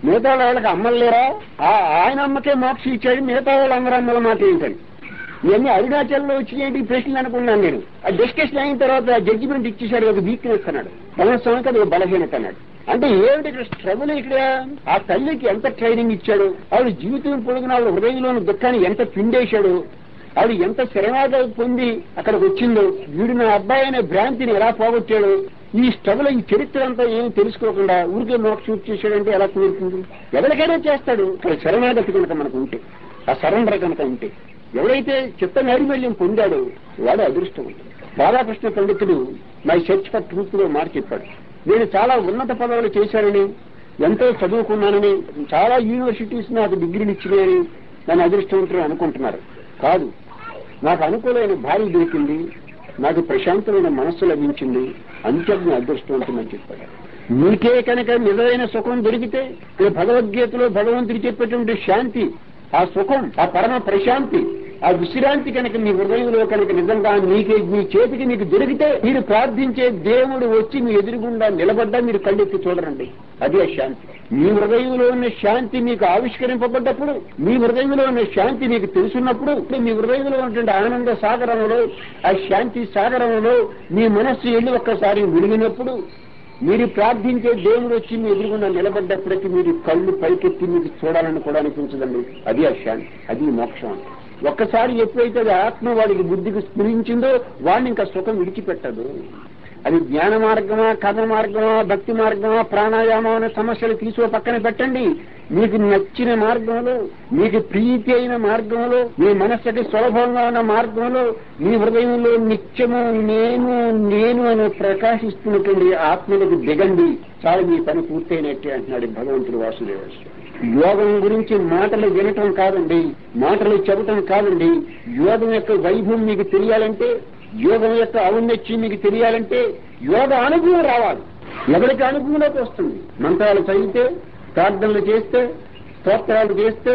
మిగతా వాళ్ళకి అమ్మలు లేరా? ఆయన అమ్మకే మోక్షం ఇచ్చాడు, మిగతా వాళ్ళందరూ అమ్మల మాట ఏంటని. ఇవన్నీ అరుణాచల్లో వచ్చినటువంటి ప్రశ్నలు అనుకున్నాను నేను. ఆ డిస్కషన్ అయిన తర్వాత జడ్జిమెంట్ ఇచ్చేశాడు, ఒక వీక్నెస్ అన్నాడు, సంవత్సరానికి అది ఒక బలహీనత అన్నాడు. అంటే ఏమిటి ఇక్కడ స్ట్రగుల్? ఇక్కడ ఆ తల్లికి ఎంత ట్రైనింగ్ ఇచ్చాడు, ఆవిడ జీవితం పొడుగున ఆవిడ హృదయంలోని దుఃఖాన్ని ఎంత పిండేశాడు, ఆవిడ ఎంత శరణాగతి పొంది అక్కడికి వచ్చిందో, వీడు నా అబ్బాయి అనే భ్రాంతిని ఎలా పోగొట్టాడు, ఈ స్ట్రగుల్ ఈ చరిత్ర అంతా ఏమి తెలుసుకోకుండా ఊరికే మోక్షం చేశాడంటే ఎలా కుదురుతుంది? ఎవరికైనా చేస్తాడు. ఇక్కడ శరణాగతి కనుక మనకు ఉంటే, ఆ సరెండర్ కనుక ఉంటే, ఎవరైతే చిత్త నైర్మల్యం పొందాడో వాడు అదృష్టం ఉంటుంది. రాధాకృష్ణ పండితుడు మై సెర్చ్ ఫర్ ట్రూత్ లో మాట చెప్పాడు, నేను చాలా ఉన్నత పదవులు చేశానని, ఎంతో చదువుకున్నానని, చాలా యూనివర్సిటీస్ నాకు డిగ్రీలు ఇచ్చినాయని నన్ను అదృష్టవంతులు అనుకుంటున్నారు. కాదు, నాకు అనుకూలమైన భార్య దొరికింది, నాకు ప్రశాంతమైన మనస్సు లభించింది, అంత్యజ్ఞ అదృష్టవంతులని చెప్పాడు. నీకే కనుక నిజమైన సుఖం దొరికితే, భగవద్గీతలో భగవంతుడు చెప్పేటువంటి శాంతి, ఆ సుఖం, ఆ పరమ ప్రశాంతి, ఆ విశ్రాంతి కనుక మీ హృదయంలో కనుక నిజంగా నీకే మీ చేతికి మీకు దొరికితే, మీరు ప్రార్థించే దేవుడు వచ్చి మీ ఎదురుగుండా నిలబడ్డా మీరు కళ్ళెత్తి చూడరండి. అదే శాంతి. మీ హృదయంలో ఉన్న శాంతి మీకు ఆవిష్కరింపబడ్డప్పుడు, మీ హృదయంలో ఉన్న శాంతి మీకు తెలుసున్నప్పుడు, మీ హృదయంలో ఉన్నటువంటి ఆనంద సాగరంలో, ఆ శాంతి సాగరంలో మీ మనస్సు వెళ్ళి ఒక్కసారి విడిగినప్పుడు, మీరు ప్రార్థించే దేవుడు వచ్చి మీ ఎదురుగుండా నిలబడ్డప్పటికీ మీరు కళ్ళు పైకెత్తి మీకు చూడాలని కూడా అనిపించదండి. అది ఆ శాంతి, అది మోక్షం. ఒక్కసారి ఎప్పుడైతే అది ఆత్మ వాడికి బుద్ధికి స్ఫురించిందో వాడిని ఇంకా సుఖం విడిచిపెట్టదు. అది జ్ఞాన మార్గమా, కర్మ మార్గమా, భక్తి మార్గమా, ప్రాణాయామం అనే సమస్యలు తీసుకో పక్కన పెట్టండి. మీకు నచ్చిన మార్గంలో, మీకు ప్రీతి అయిన మార్గంలో, మీ మనస్సుకి సులభంగా ఉన్న మార్గంలో, మీ హృదయంలో నిత్యము నేను నేను అని ప్రకాశిస్తున్నటువంటి ఆత్మలకు దిగండి, చాలు మీ పని పూర్తయినట్టే అంటున్నాడు భగవంతుడు వాసుదేవ. యోగం గురించి మాటలు వినటం కాదండి, మాటలు చెప్పటం కాదండి. యోగం యొక్క వైభవం మీకు తెలియాలంటే, యోగం యొక్క ఔన్నత్యం మీకు తెలియాలంటే యోగ అనుభవం రావాలి. ఎవరికి అనుభవంలోకి వస్తుంది? మంత్రాలు చదివితే, ప్రార్థనలు చేస్తే, స్తోత్రాలు చేస్తే,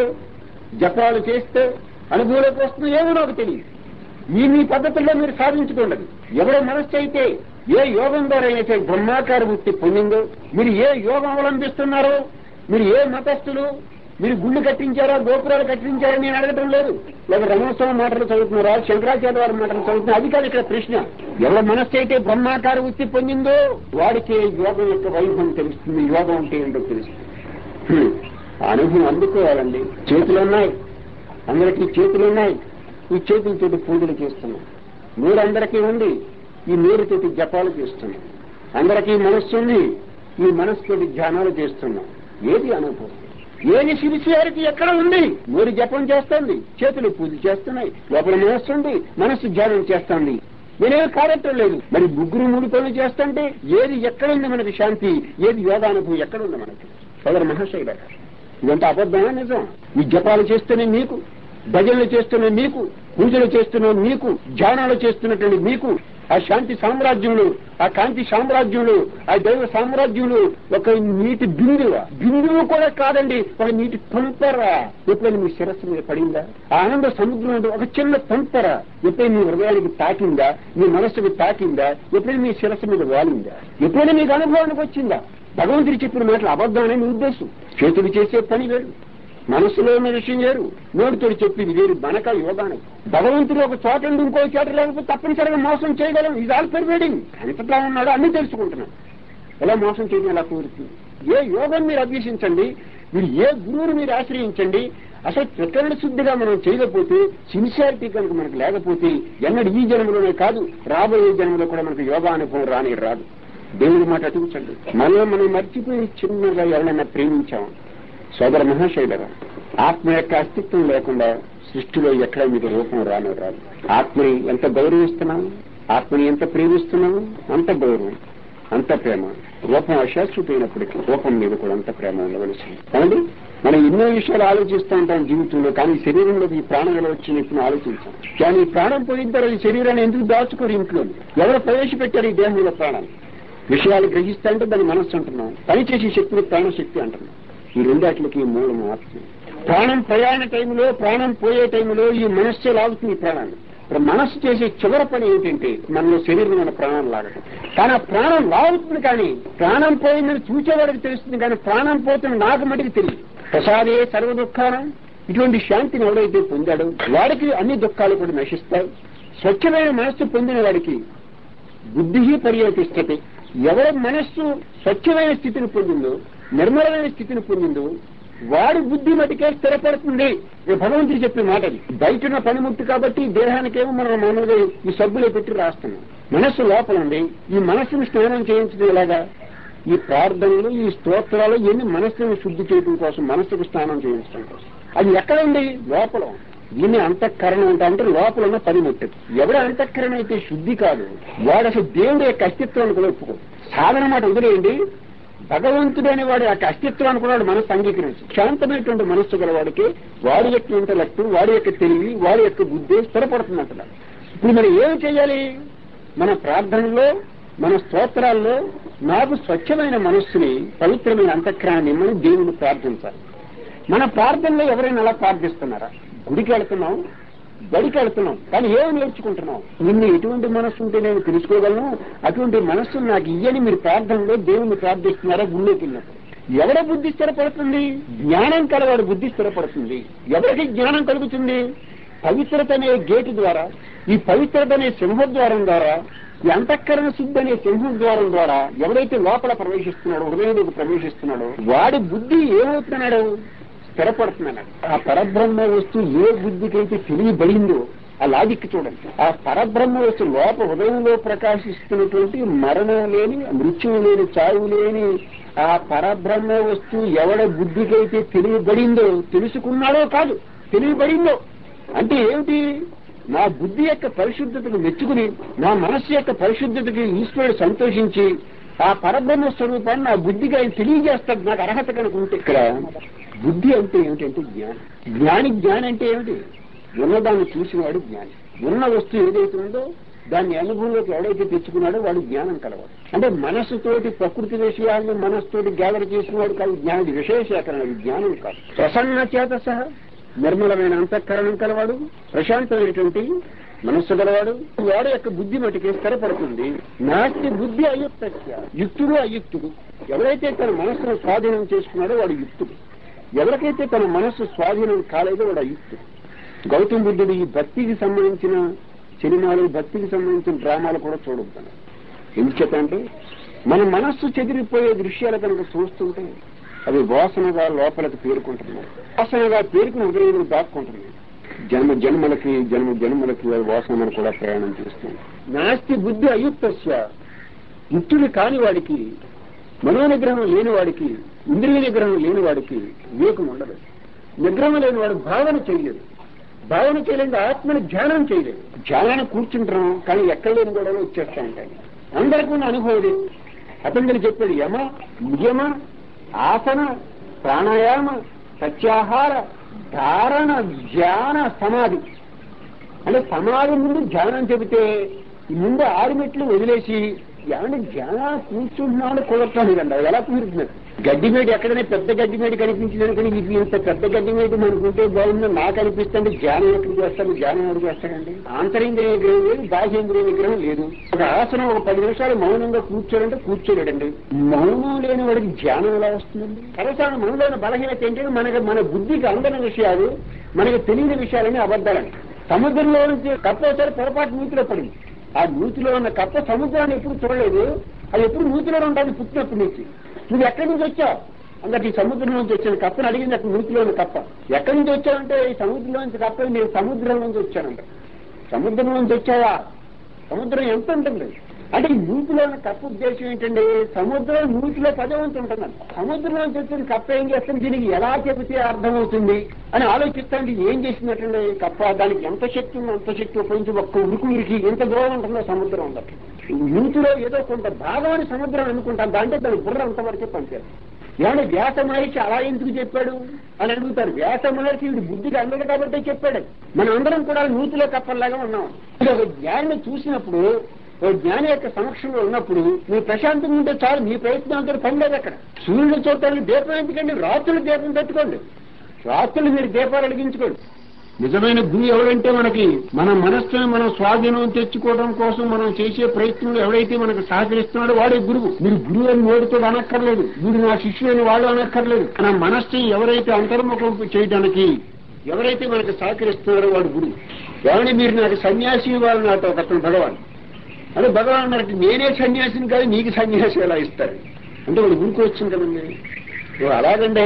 జపాలు చేస్తే అనుభవంలోకి వస్తుంది. ఏమో నాకు తెలియదు. మీ పద్ధతుల్లో మీరు సాధించుకోండి. ఎవరో మనస్సు అయితే ఏ యోగం ద్వారా అయితే బ్రహ్మాకార వృత్తి పొందిందో, మీరు ఏ యోగం అవలంబిస్తున్నారో, మీరు ఏ మతస్థులు, మీరు గుళ్ళు కట్టించారా, గోపురాలు కట్టించారా నేను అడగటం లేదు. లేదా రమణోత్సవం మాటలు చదువుతున్నారా, శంకరాచార్య వారి మాటలు చదువుతున్నారు, అది కాదు ఇక్కడ ప్రశ్న. ఎవరి మనస్సు అయితే బ్రహ్మాకార వృత్తి పొందిందో వాడికి యోగం యొక్క వైభవం తెలుస్తుంది, యోగం అంటే ఏంటో తెలుస్తుంది. అనుభవం అందుకోవాలండి. చేతులున్నాయి, అందరికీ చేతులున్నాయి, ఈ చేతులతోటి పూజలు చేస్తున్నాం. మీరందరికీ ఉంది, ఈ నీరుతోటి జపాలు చేస్తున్నాం. అందరికీ మనస్సు ఉంది, ఈ మనస్సుతోటి ధ్యానాలు చేస్తున్నాం. ఏది అనుభవం? ఏది సిన్సియారిటీ ఎక్కడ ఉంది? మీరు జపం చేస్తుంది, చేతులు పూజ చేస్తున్నాయి, లోపల మనస్సు ఉంది, మనస్సు ధ్యానం చేస్తుంది. నేనేం కారట్టం లేదు. మరి ముగ్గురు మూడు పనులు చేస్తుంటే ఏది ఎక్కడుంది మనకి శాంతి, ఏది యోగానుభవం ఎక్కడుంది మనకి? సోదర మహాశైల, ఇదంతా అబద్ధమా నిజం? ఈ జపాలు చేస్తేనే మీకు, భజనలు చేస్తున్న మీకు, పూజలు చేస్తున్న మీకు, ధ్యానాలు చేస్తున్నటువంటి మీకు ఆ శాంతి సామ్రాజ్యంలో, ఆ కాంతి సామ్రాజ్యంలో, ఆ దైవ సామ్రాజ్యంలో ఒక నీటి బిందువు కూడా కాదండి, ఒక నీటి తంపర ఎప్పుడైనా మీ శిరస్సు మీద పడిందా? ఆ ఆనంద సముద్రంలో ఒక చిన్న తంపర ఎప్పుడైనా మీ హృదయానికి తాకిందా, మీ మనస్సుకి తాకిందా, ఎప్పుడైనా మీ శిరస్సు మీద వాలిందా, ఎప్పుడైనా మీకు అనుభవానికి వచ్చిందా? భగవంతుడు చెప్పిన మాటలు అబద్ధం అనే మీ ఉద్దేశం. చేతులు చేసే పని వేరు, మనసులో ఉన్న విషయం వేరు, నోటితో చెప్పింది వేరు. మనక యోగానికి భగవంతుడు ఒక చోట ఇంకో చోట లేకపోతే తప్పనిసరిగా మోసం చేయగలం. ఇది ఆల్ పర్వేడింగ్. ఎంతలా ఉన్నాడో అన్ని తెలుసుకుంటున్నాం. ఎలా మోసం చేయడం ఎలా కుదురుతుంది? ఏ యోగం మీరు అభ్యసించండి, మీరు ఏ గురువుని మీరు ఆశ్రయించండి, అసలు త్రికరణ శుద్ధిగా మనం చేయకపోతే, సిన్సియారిటీ కనుక మనకు లేకపోతే ఎన్నడూ ఈ జన్మలోనే కాదు రాబోయే జన్మలో కూడా మనకు యోగా అనుభవం రాదు. దేవుడి మాట అటుచండి. మనం మర్చిపోయి చిన్నగా ఎవరైనా ప్రేమించాం. సోదర మహాశైలరా, ఆత్మ యొక్క అస్తిత్వం లేకుండా సృష్టిలో ఎక్కడ మీకు రూపం రాదు. ఆత్మని ఎంత గౌరవిస్తున్నాము, ఆత్మని ఎంత ప్రేమిస్తున్నాము, అంత గౌరవం, అంత ప్రేమ. రూపం అశాశ్వతమైనప్పటికీ రూపం మీద కూడా అంత ప్రేమ ఉండవలసింది. కాబట్టి మనం ఎన్నో విషయాలు ఆలోచిస్తూ ఉంటాం జీవితంలో, కానీ శరీరంలోకి ఈ ప్రాణం ఎలా వచ్చింది ఇప్పుడు ఆలోచించాం. కానీ ఈ ప్రాణం పోయిన తర్వాత ఈ శరీరాన్ని ఎందుకు దాచుకోరు ఇంట్లో? ఎవరు ప్రవేశపెట్టారు ఈ దేహంలో ప్రాణాన్ని? విషయాలు గ్రహిస్తా అంటే దాన్ని మనస్సు అంటున్నాం, పనిచేసే శక్తిని ప్రాణశక్తి అంటున్నాం. ఈ రెండాట్లకి మూలం ఆత్మ. ప్రాణం ప్రయాణ టైంలో, ప్రాణం పోయే టైంలో ఈ మనస్సే లాగుతుంది ప్రాణాన్ని. ఇప్పుడు మనస్సు చేసే చివరి పని ఏంటంటే మనలో శరీరం మన ప్రాణాలు లాగటం. తన ప్రాణం లాగుతుంది, కానీ ప్రాణం పోయిందని చూసేవాడికి తెలుస్తుంది, కానీ ప్రాణం పోతున్న నాకు మటుకు తెలియదు. ప్రసాదే సర్వ దుఃఖానం. ఇటువంటి శాంతిని ఎవరైతే పొందాడో వాడికి అన్ని దుఃఖాలు కూడా నశిస్తాయి. స్వచ్ఛమైన మనస్సు పొందిన వాడికి బుద్ధి పర్యవతిష్టతే. ఎవరి మనస్సు స్వచ్ఛమైన స్థితిని పొందిందో, నిర్మలమైన స్థితిని పొందిందో వాడి బుద్ధి మటుకే స్థిరపడుతుంది. భగవంతుడు చెప్పిన మాటది. బయటన పనిముట్టు కాబట్టి దేహానికేమో మనం మామూలుగా ఈ సబ్బులో పెట్టి రాస్తున్నాం. మనస్సు లోపల ఉంది. ఈ మనస్సును స్నానం చేయించడం ఎలాగా? ఈ ప్రార్థనలు, ఈ స్తోత్రాలు ఇవన్నీ మనస్సును శుద్ధి చేయడం కోసం, మనస్సుకు స్నానం చేయించడం కోసం. అది ఎక్కడ ఉంది? లోపల. దీన్ని అంతఃకరణ అంటే లోపల ఉన్న పనిముట్టు. ఎవడ అంతఃకరణ అయితే శుద్ధి కాదు, వాడు అసలు దేవుడి యొక్క అస్తిత్వాన్ని కూడా ఒప్పుకో. సాధన మాట వదిలేయండి, భగవంతుడు అనే వాడి యొక్క అస్తిత్వాన్ని కూడా మనసు అంగీకరించి శాంతమైనటువంటి మనస్సు గలవాడికి వాడి యొక్క ఇంటలెక్ట్, వాడి యొక్క తెలివి, వాడి యొక్క బుద్ధి స్థిరపడుతున్నట్టు. ఇప్పుడు మనం ఏమి చేయాలి? మన ప్రార్థనలో, మన స్తోత్రాల్లో నాకు స్వచ్ఛమైన మనస్సుని, పవిత్రమైన అంతఃకరణాన్ని ఇమ్మని దేవుని ప్రార్థించాలి. మన ప్రార్థనలో ఎవరైనా అలా ప్రార్థిస్తున్నారా? గుడికి వెళ్తున్నాం, బడికి వెళ్తున్నాం, కానీ ఏమి నేర్చుకుంటున్నాం? నిన్ను ఎటువంటి మనస్సు ఉంటే నేను తెలుసుకోగలను, అటువంటి మనస్సును నాకు ఇయ్యని మీరు ప్రార్థనలో దేవుణ్ణి ప్రార్థిస్తున్నారా? గుళ్ళోకి వెళ్ళినప్పుడు ఎవడ బుద్ధి స్థిరపడుతుంది? జ్ఞానం కలవాడు బుద్ధి స్థిరపడుతుంది. ఎవరికి జ్ఞానం కలుగుతుంది? పవిత్రత అనే గేటు ద్వారా, ఈ పవిత్రత అనే సింహద్వారం ద్వారా, ఈ అంతఃకరణ శుద్ధి అనే సింహద్వారం ద్వారా ఎవరైతే లోపల ప్రవేశిస్తున్నాడో, హృదయంలోకి ప్రవేశిస్తున్నాడో వాడి బుద్ధి ఏమవుతున్నాడు? స్థిరపడుతున్నాడు. ఆ పరబ్రహ్మ వస్తువు ఏ బుద్ధికైతే తెలియబడిందో ఆ లాజిక్ చూడండి. ఆ పరబ్రహ్మ వస్తువు లోపల హృదయంలో ప్రకాశిస్తున్నటువంటి మరణం లేని, మృత్యువు లేని, చావు లేని ఆ పరబ్రహ్మ వస్తువు ఎవడ బుద్ధికైతే తెలియబడిందో, తెలుసుకున్నాడో కాదు, తెలియబడిందో అంటే ఏమిటి? నా బుద్ధి యొక్క పరిశుద్ధతను మెచ్చుకుని, నా మనస్సు యొక్క పరిశుద్ధతకి ఈశ్వరుడు సంతోషించి ఆ పరబ్రహ్మ స్వరూపాన్ని నా బుద్ధికి ఆయన తెలియజేస్తాడు. నాకు అర్హత కనుక ఉంటే. ఇక్కడ బుద్ధి అంటే ఏమిటంటే జ్ఞానం. జ్ఞానం అంటే ఏమిటి? ఉన్నదాన్ని చూసినవాడు జ్ఞాని. ఉన్న వస్తువు ఏదైతే ఉందో దాన్ని అనుభవంలోకి ఎవడైతే తెచ్చుకున్నాడో వాడు జ్ఞానం కలవాడు. అంటే మనస్సుతోటి ప్రకృతి విషయాలను మనస్సుతోటి గ్యాదర్ చేసినవాడు కాదు జ్ఞాని. విషయ సేకరణ జ్ఞానం కాదు. ప్రసన్న చేత సహా నిర్మలమైన అంతఃకరణం కలవాడు, ప్రశాంతమైనటువంటి మనస్సు గలవాడు, వాడు యొక్క బుద్ధి మటుకే స్థిరపడుతుంది. నాస్తి బుద్ధి అయుక్తస్య. యుక్తుడు అయుక్తుడు. ఎవరైతే తన మనస్సును స్వాధీనం చేసుకున్నాడో వాడు యుక్తుడు. ఎవరికైతే తన మనస్సు స్వాధీనం కాలేదో వాడు అయుక్తుడు. గౌతమ బుద్ధుడు ఈ భక్తికి సంబంధించిన సినిమాలు, భక్తికి సంబంధించిన డ్రామాలు కూడా చూడొద్దాను. ఎందుచేతంటే మన మనస్సు చెదిరిపోయే దృశ్యాలు కనుక చూస్తుంటే అవి వాసనగా లోపలికి పేరుకుంటున్నాయి. వాసనగా పేరుకుని హృదయంలో దాక్కుంటున్నాయి. జన్మలకి వాసనను కూడా ప్రయాణం చేస్తుంది. నాస్తి బుద్ధి అయుక్తస్య. యుక్తుడు కాని వాడికి, మనోనిగ్రహం లేని వాడికి, ఇంద్రియ నిగ్రహం లేని వాడికి వివేకం ఉండదు. నిగ్రహం లేని వాడు భావన చేయలేదు. భావన చేయలేదు, ఆత్మని ధ్యానం చేయలేదు. ధ్యానాన్ని కూర్చుంటాం కానీ ఎక్కడ లేని గొడవలు వచ్చేస్తా ఉంటాయి. అందరికీ ఉన్న అనుభవం. అతను చెప్పాడు యమ, నియమ, ఆసన, ప్రాణాయామ, సత్యాహార, ధారణ, ధ్యాన, సమాధి. అంటే సమాధి ముందు ధ్యానం చెబితే ముందు 6 మెట్లు వదిలేసి ఏమంటే ధ్యానాన్ని కూర్చుంటున్నామని కుదరటం లేదండి. అది ఎలా కుదురుతున్నారు? గడ్డిమేడు ఎక్కడైనా పెద్ద గడ్డిమేడు కనిపించిందనుకుని ఇది ఇంత పెద్ద గడ్డిమేడు మనకుంటే బాగుందని నాకు అనిపిస్తుంది. ధ్యానం ఎక్కడికి చేస్తాను? ధ్యానం ఎవరికి చేస్తాడండి? ఆంతరేంద్రియ నిగ్రహం లేదు, బాహ్యేంద్రియ నిగ్రహం లేదు. ఒక ఆసనం ఒక 10 నిమిషాలు మౌనంగా కూర్చోడంటే కూర్చోలేడండి. మౌనం లేని వాడికి ధ్యానం ఎలా వస్తుందండి? సరసాన మనలోని బలహీనత ఏంటంటే మన బుద్ధికి అందని విషయాలు, మనకు తెలియని విషయాలని అబద్ధాలని. సముద్రంలో నుంచి కప్ప ఒకసారి పొరపాటు నూతిలో పడింది. ఆ నూతిలో ఉన్న కప్ప సముద్రాన్ని ఎప్పుడు చూడలేదు. అది ఎప్పుడు నూతిలో ఉంటుంది పుట్టినప్పటి నుంచి. నువ్వు ఎక్కడి నుంచి వచ్చావు అందరికి? సముద్రం నుంచి వచ్చిన కప్పని అడిగింది. అక్కడ నూతిలో ఉన్న కప్ప ఎక్కడి నుంచి వచ్చావంటే ఈ సముద్రంలో నుంచి కప్ప నేను సముద్రం నుంచి వచ్చానంట. సముద్రం నుంచి వచ్చావా? సముద్రం ఎంత ఉంటుంది అంటే ఈ నూతిలో ఉన్న కప్ప ఉద్దేశం ఏంటండి? సముద్రం నూతిలో 10 వంతు ఉంటుందండి. సముద్రంలో నుంచి వచ్చిన కప్ప ఏం చేస్తుంది? దీనికి ఎలా చెబితే అర్థమవుతుంది అని ఆలోచిస్తాండి. ఏం చేసినట్టండి కప్ప? దానికి ఎంత శక్తి ఉందో అంత శక్తి ఉపయోగించి ఒక్క ఉరికి ఎంత దూరం ఉంటుందో సముద్రం ఉండదు. నూతిలో ఏదో కొంత భాగం అని సముద్రం అనుకుంటాం. దాంట్లో దాని బుర్ర అంతవరకే పనిచేయాలి. ఏమన్నా వ్యాస మహర్షి అలా ఎందుకు చెప్పాడు అని అడుగుతారు. వ్యాస మహర్షి వీడి బుద్ధికి అందదు కాబట్టి చెప్పాడు. మనం అందరం కూడా నూతిలో కప్పల్లాగా ఉన్నాం. ఒక జ్ఞానిని చూసినప్పుడు, ఓ జ్ఞాని యొక్క సమక్షంలో ఉన్నప్పుడు మీరు ప్రశాంతంగా ఉంటే చాలు. మీ ప్రయత్నం అంతా పని లేదు. అక్కడ సూర్యుడు చూడటానికి దీపం ఎందుకండి? రాత్రులు దీపం పెట్టుకోండి. రాత్రులు మీరు దీపాలు వెలిగించుకోండి. నిజమైన గురువు ఎవడంటే మనకి మన మనస్సును మనం స్వాధీనం తెచ్చుకోవడం కోసం మనం చేసే ప్రయత్నంలో ఎవడైతే మనకు సహకరిస్తున్నాడో వాడే గురువు. మీరు గురువు అని నోటితో అనక్కర్లేదు, వీడు నా శిష్యుడు అని వాడు అనక్కర్లేదు. మన మనస్సుని ఎవరైతే అంతర్ముఖం చేయడానికి ఎవరైతే మనకు సహకరిస్తున్నారో వాడు గురువు. ఎవరిని మీరు నాకు సన్యాసి వాళ్ళు నాతో ఒకతను భగవాన్ అంటే భగవాన్ అన్నట్టు నేనే సన్యాసిని కాదు నీకు సన్యాసి ఎలా ఇస్తారు అంటే వాడు గురికి వచ్చింది కదండి. అలాగండి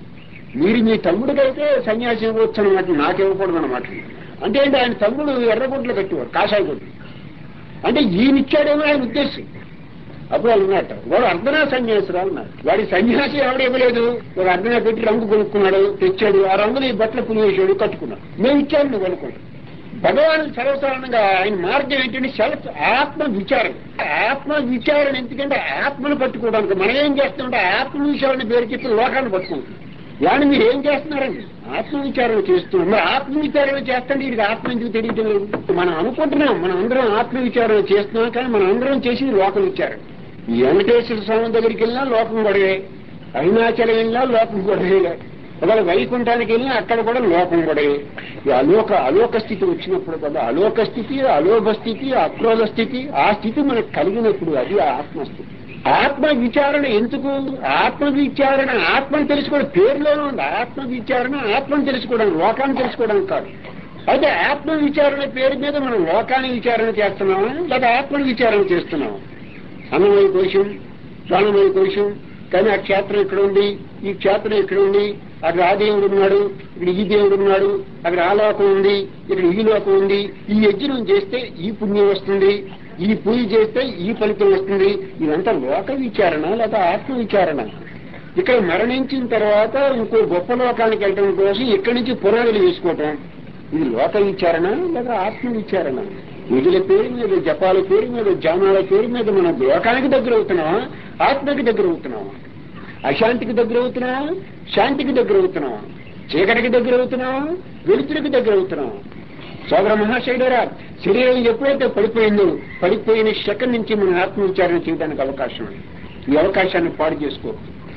మీరు మీ తమ్ముడికైతే సన్యాసి ఇవ్వచ్చు అనమాట, నాకివ్వకూడదు అనమాట. అంటే ఏంటి ఆయన తమ్ముడు ఎర్రగుడ్లు కట్టేవాడు, కాషాయ గుడ్లు. అంటే ఈయనిచ్చాడేమో ఆయన ఉద్దేశం. అప్పుడు వాళ్ళు ఉన్నట్ట వాడు అర్ధనా సన్యాసిరా అన్నారు. వాడి సన్యాసి ఎవడు ఇవ్వలేదు, వాడు అర్ధనా పెట్టి రంగు కొనుక్కున్నాడు, తెచ్చాడు, ఆ రంగుని బట్టలు పులివేసాడు, కట్టుకున్నాడు. మేము ఇచ్చాను నువ్వు అనుకున్నాడు. భగవాన్ సర్వసాధారణంగా ఆయన మార్గం ఏంటంటే సెల్ఫ్ ఆత్మ విచారణ. ఆత్మ విచారణ ఎందుకంటే ఆత్మను పట్టుకోవడానికి. మనం ఏం చేస్తామంటే ఆత్మ విచారణ పేరు చెప్పి లోకాన్ని పట్టుకుంటున్నాం. కానీ మీరు ఏం చేస్తున్నారండి? ఆత్మ విచారణ చేస్తున్నాం. మరి ఆత్మ విచారణ చేస్తుంటే ఇది ఆత్మ ఎందుకు తెలియటం లేదు? మనం అనుకుంటున్నాం మనం అందరం ఆత్మ విచారణ చేస్తున్నాం, కానీ మనం అందరం చేసింది లోక విచారణ. ఈ వెంకటేశ్వర స్వామి దగ్గరికి వెళ్ళినా లోకం గొడవే, అరుణాచలం వెళ్ళినా లోకం గొడవే, ఒకవేళ వైకుంఠానికి వెళ్ళినా అక్కడ కూడా లోకం గొడవే. ఈ అలోక స్థితి వచ్చినప్పుడు కదా, అలోక స్థితి, అలోభ స్థితి, అక్రోధ స్థితి, ఆ స్థితి మనకు కలిగినప్పుడు అది ఆత్మస్థితి. ఆత్మ విచారణ ఎందుకు? ఆత్మ విచారణ ఆత్మను తెలుసుకోవడం పేరులోనే ఉంది. ఆత్మ విచారణ ఆత్మను తెలుసుకోవడానికి, లోకాన్ని తెలుసుకోవడానికి కాదు. అయితే ఆత్మ విచారణ పేరు మీద మనం లోకాన్ని విచారణ చేస్తున్నామా లేదా ఆత్మను విచారణ చేస్తున్నామా? అన్నమయ కోశం, ప్రాణమయ కోశం, కానీ ఆ క్షేత్రం ఇక్కడ ఉంది, ఈ క్షేత్రం ఇక్కడ ఉంది, అక్కడ ఆ దేవుడు ఉన్నాడు, ఇక్కడ ఈ దేవుడు ఉన్నాడు, అక్కడ ఆ లోకం ఉంది, ఇక్కడ ఈ లోకం ఉంది. ఈ యజ్ఞం చేస్తే ఈ పుణ్యం వస్తుంది, ఈ పూజ చేస్తే ఈ ఫలితం వస్తుంది. ఇదంతా లోక విచారణ లేదా ఆత్మ విచారణ. ఇక్కడ మరణించిన తర్వాత ఇంకో గొప్ప లోకానికి వెళ్ళడం కోసం ఇక్కడి నుంచి పునాదులు వేసుకోవటం, ఇది లోక విచారణ లేదా ఆత్మ విచారణ. నిధుల పేరు మీద, జపాల పేరు మీద, జానాల పేరు మీద మనం లోకానికి దగ్గర అవుతున్నావా, ఆత్మకి దగ్గర అవుతున్నావా? అశాంతికి దగ్గర అవుతున్నావా, శాంతికి దగ్గర అవుతున్నావా? చీకటికి దగ్గర అవుతున్నావా, వెలుతురికి దగ్గర అవుతున్నావా? సోదర మహాశైలరా, శరీరం ఎప్పుడైతే పడిపోయిందో పడిపోయిన సెకండ్ నుంచి మనం ఆత్మ విచారణ చేయడానికి అవకాశం ఉంది. ఈ అవకాశాన్ని పాడు చేసుకో.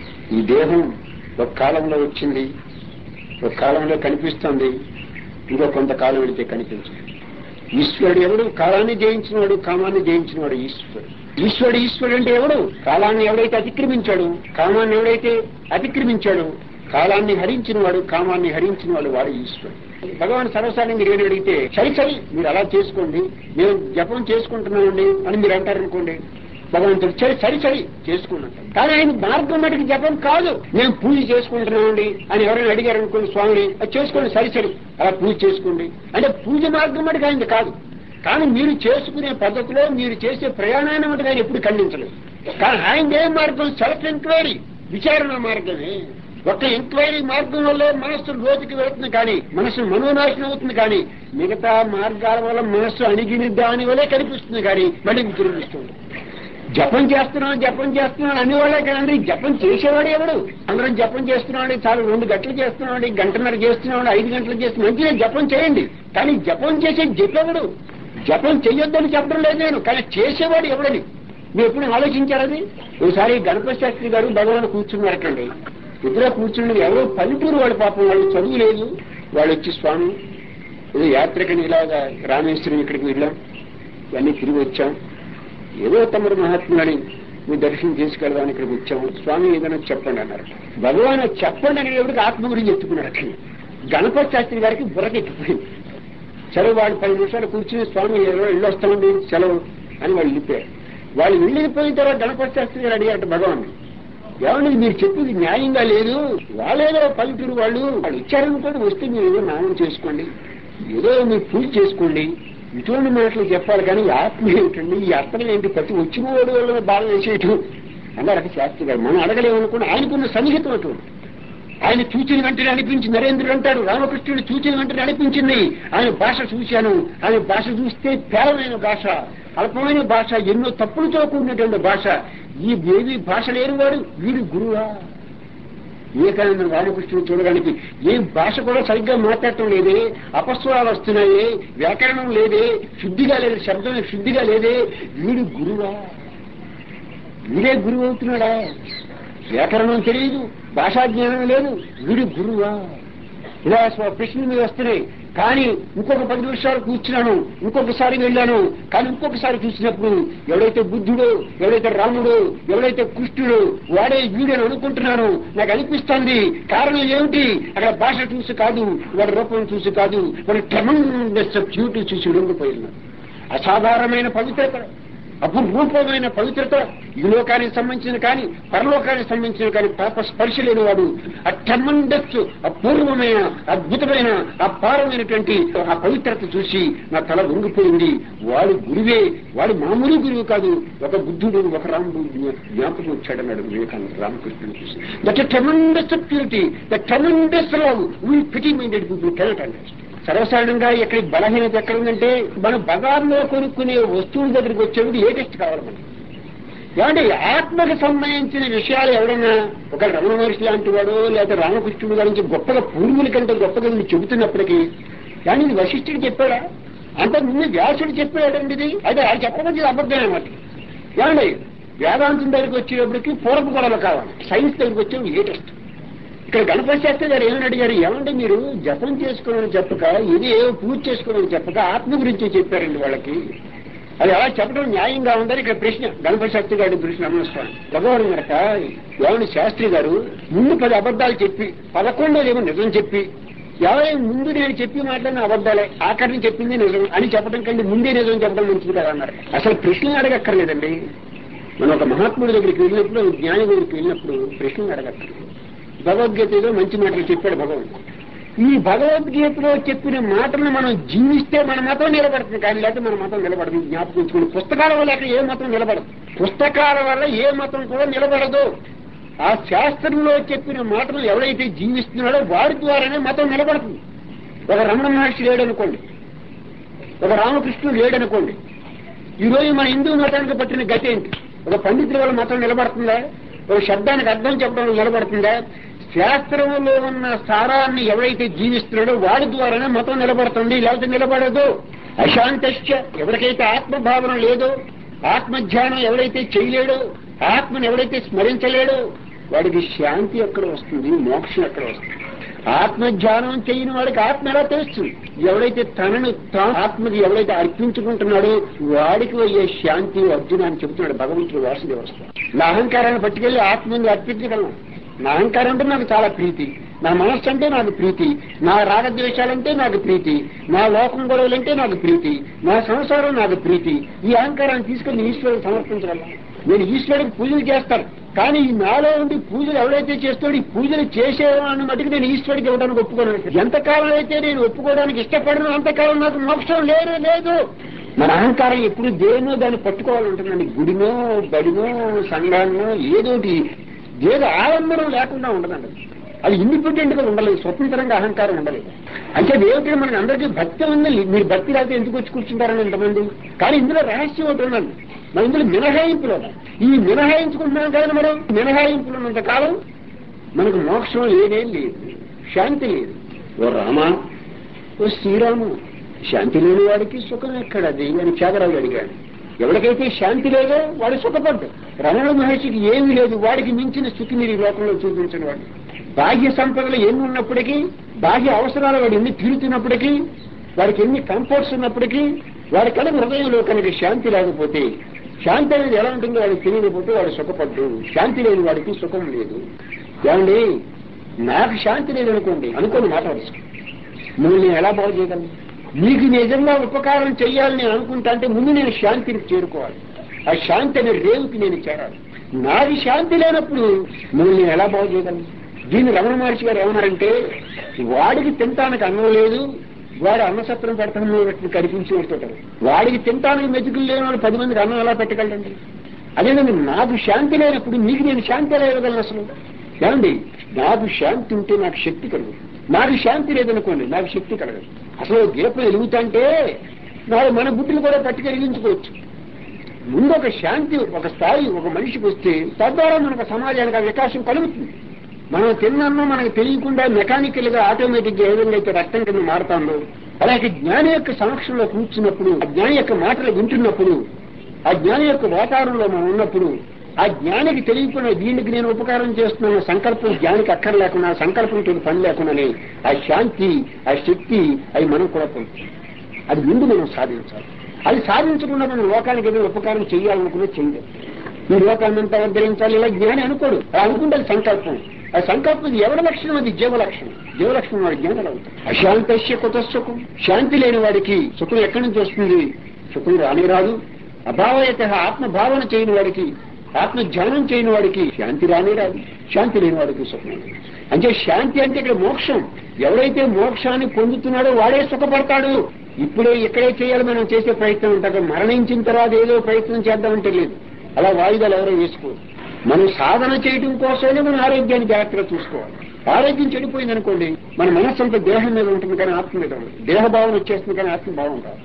ఈ దేహం ఒక కాలంలో వచ్చింది, ఒక కాలంలో కనిపిస్తుంది, ఇంకో కొంతకాలం వెళితే కనిపించదు. ఈశ్వరుడు ఎవడు? కాలాన్ని జయించినవాడు, కామాన్ని జయించినవాడు ఈశ్వరుడు. ఈశ్వరుడు అంటే ఎవడు? కాలాన్ని ఎవడైతే అతిక్రమించాడు, కామాన్ని ఎవడైతే అతిక్రమించాడు, కాలాన్ని హరించినవాడు, కామాన్ని హరించినవాడు వాడు ఈశ్వరుడు. భగవాన్ సర్వసాన్ని మీరు ఏమి అడిగితే సరి మీరు అలా చేసుకోండి, మేము జపం చేసుకుంటున్నామండి అని మీరు అంటారనుకోండి, భగవంతుడు సరి చేసుకున్నాం. కానీ ఆయన మార్గం మటుకు జపం కాదు, మేము పూజ చేసుకుంటున్నామండి అని ఎవరైనా అడిగారు అనుకోండి, స్వామిని అది చేసుకోండి, సరి అలా పూజ చేసుకోండి అంటే పూజ మార్గం మటుకు ఆయనది కాదు. కానీ మీరు చేసుకునే పద్ధతిలో మీరు చేసే ప్రయాణాన్ని మటుకు ఆయన ఎప్పుడు ఖండించలేదు. కానీ ఆయన ఏ మార్గం? సెల్ఫ్ ఎంక్వైరీ, విచారణ మార్గమే. ఒక ఎంక్వైరీ మార్గం వల్లే మనస్సు లోతుకి వెళుతుంది, కానీ మనస్సు మనోనాశనం అవుతుంది. కానీ మిగతా మార్గాల వల్ల మనస్సు అణిగిన దాని వల్లే కనిపిస్తుంది, కానీ మళ్ళీ విజృంభిస్తుంది. జపం చేస్తున్నాం అనేవాళ్ళే కదండి. జపం చేసేవాడు ఎవడు? అందరం జపం చేస్తున్నాడు, చాలా 2 గంటలు చేస్తున్నాడు, గంటన్నర చేస్తున్నాడు, 5 గంటలు చేస్తున్నాడు, మంచిగా జపం చేయండి. కానీ జపం చేసే జపెవడు? జపం చెయ్యొద్దని చెప్పడం లేదు నేను, కానీ చేసేవాడు ఎవడని మీరు ఎప్పుడు ఆలోచించారది? ఒకసారి గణపతి శాస్త్రి గారు భగవాన్ కూర్చున్నారటండి. ఇద్దరు కూర్చున్నది ఎవరో పల్లెటూరు వాడు, పాపం వాళ్ళు చదువు లేదు. వాళ్ళు వచ్చి, స్వామి ఏదో యాత్రకని ఇలాగా రామేశ్వరం ఇక్కడికి వెళ్ళాం, ఇవన్నీ తిరిగి వచ్చాం, ఏదో తమరు మహాత్ములని మీ దర్శనం చేసుకెళ్దామని ఇక్కడికి వచ్చాము, స్వామి ఏదైనా చెప్పండి అన్నారు. భగవాన్ చెప్పండి అని ఎవరికి ఆత్మ గురించి ఎత్తుకున్నారట. గణపతి శాస్త్రి గారికి బుర్రకెక్కిపోయింది. సెలవు వాళ్ళు 10 నిమిషాలు కూర్చుని, స్వామి వెళ్ళొస్తామండి సెలవు అని వాళ్ళు వెళ్ళిపోయారు. వాళ్ళు వెళ్ళిపోయిన తర్వాత గణపతి శాస్త్రి గారు అడిగారట భగవాన్, ఏమన్నా మీరు చెప్పింది న్యాయంగా లేదు, వాళ్ళేదో పల్లెటూరు వాళ్ళు ఇచ్చారనుకోండి, వస్తే మీరు ఏదో నామం చేసుకోండి, ఏదో మీరు పూజ చేసుకోండి, ఇటువంటి మాటలు చెప్పాలి. కానీ ఆత్మ ఏమిటండి, ఈ అర్థం ఏంటి, ప్రతి వచ్చిన వాడు వల్ల బాధ వేసేయటం అన్నారట శాస్త్రి గారు. మనం అడగలేమనుకోండి, ఆయనకున్న సన్నిహితం అటువంటి. ఆయన చూచిన వెంటనే అనిపించింది, నరేంద్రుడు అంటాడు, రామకృష్ణుడు చూచిన వెంటనే అనిపించింది, ఆయన భాష చూశాను, ఆయన భాష చూస్తే పేలమైన భాష, అల్పమైన భాష, ఎన్నో తప్పులతో కూడినటువంటి భాష, ఈ దేవి భాష లేనివాడు వీడు గురువా? వివేకానంద రామకృష్ణుడు చూడడానికి ఏం భాష కూడా సరిగ్గా మాట్లాడటం లేదే, అపస్వరాలు వస్తున్నాయే, వ్యాకరణం లేదే, శుద్ధిగా లేదు, శబ్దం శుద్ధిగా లేదే, వీడు గురువా? వీడే గురువు అవుతున్నాడా? వ్యాకరణం తెలియదు, భాషా జ్ఞానం లేదు, వీడు గురువా? ఇలా ప్రశ్నలు మీద వస్తున్నాయి. కానీ ఇంకొక 10 నిమిషాలు కూర్చున్నాను, ఇంకొకసారి వెళ్ళాను. కానీ ఇంకొకసారి చూసినప్పుడు ఎవడైతే బుద్ధుడు, ఎవడైతే రాముడు, ఎవడైతే కృష్ణుడు వాడే వీడని అనుకుంటున్నాను నాకు అనిపిస్తుంది. కారణం ఏమిటి? అక్కడ భాష చూసి కాదు, వాడి రూపం చూసి కాదు, వాడి ట్రెమెండస్ బ్యూటీ చూసి ఉండిపోయినాడు. అసాధారణమైన పవిత్రత, అపూర్వమైన పవిత్రత, ఈ లోకానికి సంబంధించిన కానీ పరలోకానికి సంబంధించిన కానీ పాప స్పర్శ లేని వాడు ఆ ట్రెమెండస్ అపూర్వమైన అద్భుతమైన అపారమైనటువంటి ఆ పవిత్రత చూసి నా తల వంగిపోయింది. వాడు గురువే, వాడు మామూలు గురువు కాదు, ఒక బుద్ధుడు, ఒక రాముడు జ్ఞాపకం వచ్చాడన్నాడు వివేకానంద రామకృష్ణుడు చూసి. That tremendous purity, the tremendous love we petty minded people cannot understand. సర్వసాధారణంగా ఎక్కడి బలహీనత ఎక్కడ ఉందంటే మనం బజార్లో కొనుక్కునే వస్తువుల దగ్గరికి వచ్చేప్పుడు లేటెస్ట్ కావాలి మనకి. ఏమంటే ఆత్మకు సంబంధించిన విషయాలు ఎవడన్నా ఒక రమణ మహర్షి లాంటి వాడు లేదా రామకృష్ణుడు గురించి గొప్పగా పూర్వుల కంటే గొప్పగా మీరు చెబుతున్నప్పటికీ కానీ ఇది వశిష్ఠుడు చెప్పాడా? అంతకుముందు వ్యాసుడు చెప్పాడండి. ఇది అయితే అది చెప్పకపోతే అబద్ధం అన్నమాట. ఏమండి వేదాంతం దగ్గరికి వచ్చేటప్పటికి పూర్వపు గొడవలు కావాలి, సైన్స్ దగ్గరికి వచ్చేప్పుడు లేటెస్ట్. ఇక్కడ గణపతి శాస్త్రి గారు ఏమని అడిగారు, ఏమంటే మీరు జపం చేసుకోవాలని చెప్పక ఇది పూజ చేసుకోవాలని చెప్పక ఆత్మ గురించి చెప్పారండి వాళ్ళకి, అది అలా చెప్పడం న్యాయంగా ఉందని ఇక్కడ ప్రశ్న. గణపతి శాస్త్రి గారి ప్రశ్న నమస్కారం. భగవాన్ గనక ఏమని శాస్త్రి గారు ముందు 10 అబద్ధాలు చెప్పి 11 నిజం చెప్పి ఎవరైనా ముందు నేను చెప్పి మాట్లాడిన అబద్ధాలే, ఆఖరిని చెప్పింది నిజం అని చెప్పడం కంటే ముందే నిజం చెప్పడం మంచిది కదా అన్నారు. అసలు ప్రశ్నలు అడగక్కర్లేదండి. మనం ఒక మహాత్ముడి దగ్గరికి వెళ్ళినప్పుడు, జ్ఞాని దగ్గరికి వెళ్ళినప్పుడు ప్రశ్నలు అడగక్కర్లేదు. భగవద్గీతలో మంచి మాటలు చెప్పాడు భగవంతుడు. ఈ భగవద్గీతలో చెప్పిన మాటలను మనం జీవిస్తే మన మతం నిలబడుతుంది, కానీ లేకపోతే మన మతం నిలబడదు. జ్ఞాపకించుకోండి, పుస్తకాల వల్ల అక్కడ ఏ మతం నిలబడదు, పుస్తకాల వల్ల ఏ మతం కూడా నిలబడదు. ఆ శాస్త్రంలో చెప్పిన మాటలు ఎవరైతే జీవిస్తున్నాడో వాడి ద్వారానే మతం నిలబడుతుంది. ఒక రమణ మహర్షి లేడనుకోండి, ఒక రామకృష్ణుడు లేడనుకోండి, ఈరోజు మన హిందూ మతానికి పట్టిన గతి ఏంటి? ఒక పండితుల వల్ల మతం నిలబడుతుందా? ఒక శబ్దానికి అర్థం చెప్పడం నిలబడుతుందా? శాస్త్రంలో ఉన్న సారాన్ని ఎవరైతే జీవిస్తున్నాడో వాడి ద్వారానే మతం నిలబడుతుంది, లేకపోతే నిలబడదు. అశాంతశ్చ ఎవరికైతే ఆత్మభావన లేదో, ఆత్మధ్యానం ఎవరైతే చేయలేడో, ఆత్మను ఎవరైతే స్మరించలేడో వాడికి శాంతి ఎక్కడ వస్తుంది, మోక్షం ఎక్కడ వస్తుంది? ఆత్మధ్యానం చేయని వాడికి ఆత్మ ఎలా తెలుస్తుంది? ఎవడైతే తనను ఆత్మకి ఎవరైతే అర్పించుకుంటున్నాడో వాడికి అయ్యే శాంతి అర్జున అని చెబుతున్నాడు భగవంతుడు వాసుదేవస్వామి. నా అహంకారాన్ని పట్టుకెళ్లి ఆత్మని అర్పించగలను. నా అహంకారం అంటే నాకు చాలా ప్రీతి, నా మనస్సు అంటే నాకు ప్రీతి, నా రాగద్వేషాలంటే నాకు ప్రీతి, నా లోకం గొడవలంటే నాకు ప్రీతి, నా సంసారం నాకు ప్రీతి. ఈ అహంకారాన్ని తీసుకుని ఈశ్వరుడు సమర్పించగలను. నేను ఈశ్వరుడికి పూజలు చేస్తాను, కానీ ఈ నాలో ఉండి పూజలు ఎవరైతే చేస్తాడో ఈ పూజలు చేసేవాడిని మటుకు నేను ఈశ్వరుడికి ఇవ్వడానికి ఒప్పుకోను. ఎంతకాలం అయితే నేను ఒప్పుకోవడానికి ఇష్టపడను అంతకాలం నాకు మోక్షం లేదు. మన అహంకారం ఎప్పుడు దేనో దాన్ని పట్టుకోవాలంటుందండి. గుడినో, బడినో, సంఘాన్నో ఏదోటి ఏదో ఆలంబనం లేకుండా ఉండదండి. అది ఇండిపెండెంట్ గా ఉండలేదు, స్వతంత్రంగా అహంకారం ఉండలేదు. అంటే ఏమిటంటే మనకి అందరికీ భక్తి ఉంది. మీరు భక్తి లేకపోతే ఎందుకు వచ్చి కూర్చుంటారని ఎంతమంది? కానీ ఇందులో రహస్యం ఒకటి ఉందండి, మన ఇందులో మినహాయింపులు. ఈ మినహాయించుకుంటున్నాం కదా మనం. మినహాయింపులు ఉన్నంత కాలం మనకు మోక్షం లేదేం లేదు, శాంతి లేదు. ఓ రామ, ఓ శ్రీరాము, శాంతి లేని వాడికి సుఖం ఎక్కడది అని త్యాగరాజు అడిగాడు. ఎవరికైతే శాంతి లేదో వాడు సుఖపడ్డాడు. రమణ మహర్షికి ఏమీ లేదు, వాడికి మించిన స్థితి మీరు ఈ లోకంలో చూపించిన వాడు. బాహ్య సంపదలు ఎన్ని ఉన్నప్పటికీ, బాహ్య అవసరాలు వాడు ఎన్ని తీరుతున్నప్పటికీ, వాడికి ఎన్ని కంఫర్ట్స్ ఉన్నప్పటికీ, వాడి కనుక హృదయంలో కనుక శాంతి లేకపోతే, శాంతి అనేది ఎలా ఉంటుందో వాడికి తెలియకపోతే వాడు సుఖపడ్డు. శాంతి లేని వాడికి సుఖం లేదు. ఏమండి నాకు శాంతి లేదనుకోండి, అనుకోని మాట్లాడచ్చు, నువ్వు నేను ఎలా బాగు చేయగలను? నీకు నిజంగా ఉపకారం చెయ్యాలని నేను అనుకుంటా అంటే ముందు నేను శాంతిని చేరుకోవాలి. ఆ శాంతి అనే రేవుకి నేను చేరాలి. నాది శాంతి లేనప్పుడు నువ్వు నేను ఎలా బాగు చేయగలను? దీన్ని రమణ మహర్షి గారు ఏమన్నారంటే, వాడికి తింటానికి అన్నం లేదు, వాడు అన్నసత్రం పెడతాను కనిపించి ఉంటుంటారు. వాడికి తింటానికి మెతుకులు లేని వాడు 10 మందికి అన్నం ఎలా పెట్టగలండి? అదేనండి, నాకు శాంతి లేనప్పుడు నీకు నేను శాంతి ఎలా ఇవ్వగలను? అసలు ఏమండి, నాకు శాంతి ఉంటే నాకు శక్తి కలగదు. నాకు శాంతి లేదనుకోండి నాకు శక్తి కలగదు. అసలు దీపం వెలుగుతుంటే నాడు మన బుద్ధులు కూడా పట్టుకు వెలిగించుకోవచ్చు. ముందు ఒక శాంతి, ఒక స్థాయి ఒక మనిషికి వస్తే తద్వారా మనకు సమాజానికి ఆ వికాసం కలుగుతుంది. మనం తిన్నామో మనకు తెలియకుండా మెకానికల్ గా ఆటోమేటిక్ గా ఏ విధంగా అయితే రక్తం కింద మారుతామో అలాగే జ్ఞాని యొక్క సమక్షంలో కూర్చున్నప్పుడు, ఆ జ్ఞాని యొక్క మాటలు వింటున్నప్పుడు, ఆ జ్ఞాని యొక్క వాతావరణంలో మనం ఉన్నప్పుడు ఆ జ్ఞానికి తెలియకుండా వీళ్ళకి నేను ఉపకారం చేస్తున్నాను సంకల్పం జ్ఞానికి అక్కర లేకుండా సంకల్పంతో పని లేకుండానే ఆ శాంతి ఆ శక్తి అవి మనం కూడా పొందుతాం. అది ముందు మనం సాధించాలి. అది సాధించకుండా మనం లోకానికి ఏదో ఉపకారం చేయాలనుకునే చేయలేదు. ఈ లోకాన్ని అంతా ఉద్ధరించాలి ఇలా జ్ఞాని అనుకోడు. అనుకుంటే అది సంకల్పం. ఆ సంకల్పం ఎవరి లక్షణం? అది జీవలక్షణం. జీవలక్షణం వాడి జ్ఞానాలు అవుతాయి. అశాంతస్య కుత సుఖం. శాంతి లేని వాడికి సుఖం ఎక్కడి నుంచి వస్తుంది? సుఖం రాని రాదు. అభావయత ఆత్మభావన చేయని వాడికి ఆత్మ ధ్యానం చేయని వాడికి శాంతి రాని రాదు. శాంతి లేని వాడికి సుఖం. అంటే శాంతి అంటే ఇక్కడ మోక్షం. ఎవరైతే మోక్షాన్ని పొందుతున్నాడో వాడే సుఖపడతాడు. ఇప్పుడే ఇక్కడే చేయాలి మనం చేసే ప్రయత్నం ఉంటాక మరణించిన తర్వాత ఏదో ప్రయత్నం చేద్దామంటే లేదు. అలా వాయిదాలు ఎవరో వేసుకోరు. మనం సాధన చేయడం కోసమే మన ఆరోగ్యాన్ని జాగ్రత్తగా చూసుకోవాలి. ఆరోగ్యం చెడిపోయింది అనుకోండి మన మనస్సు అంతా దేహం మీద ఉంటుంది కానీ ఆత్మ మీద ఉంటుంది. దేహభావన వచ్చేస్తుంది కానీ ఆత్మభావం కాదు.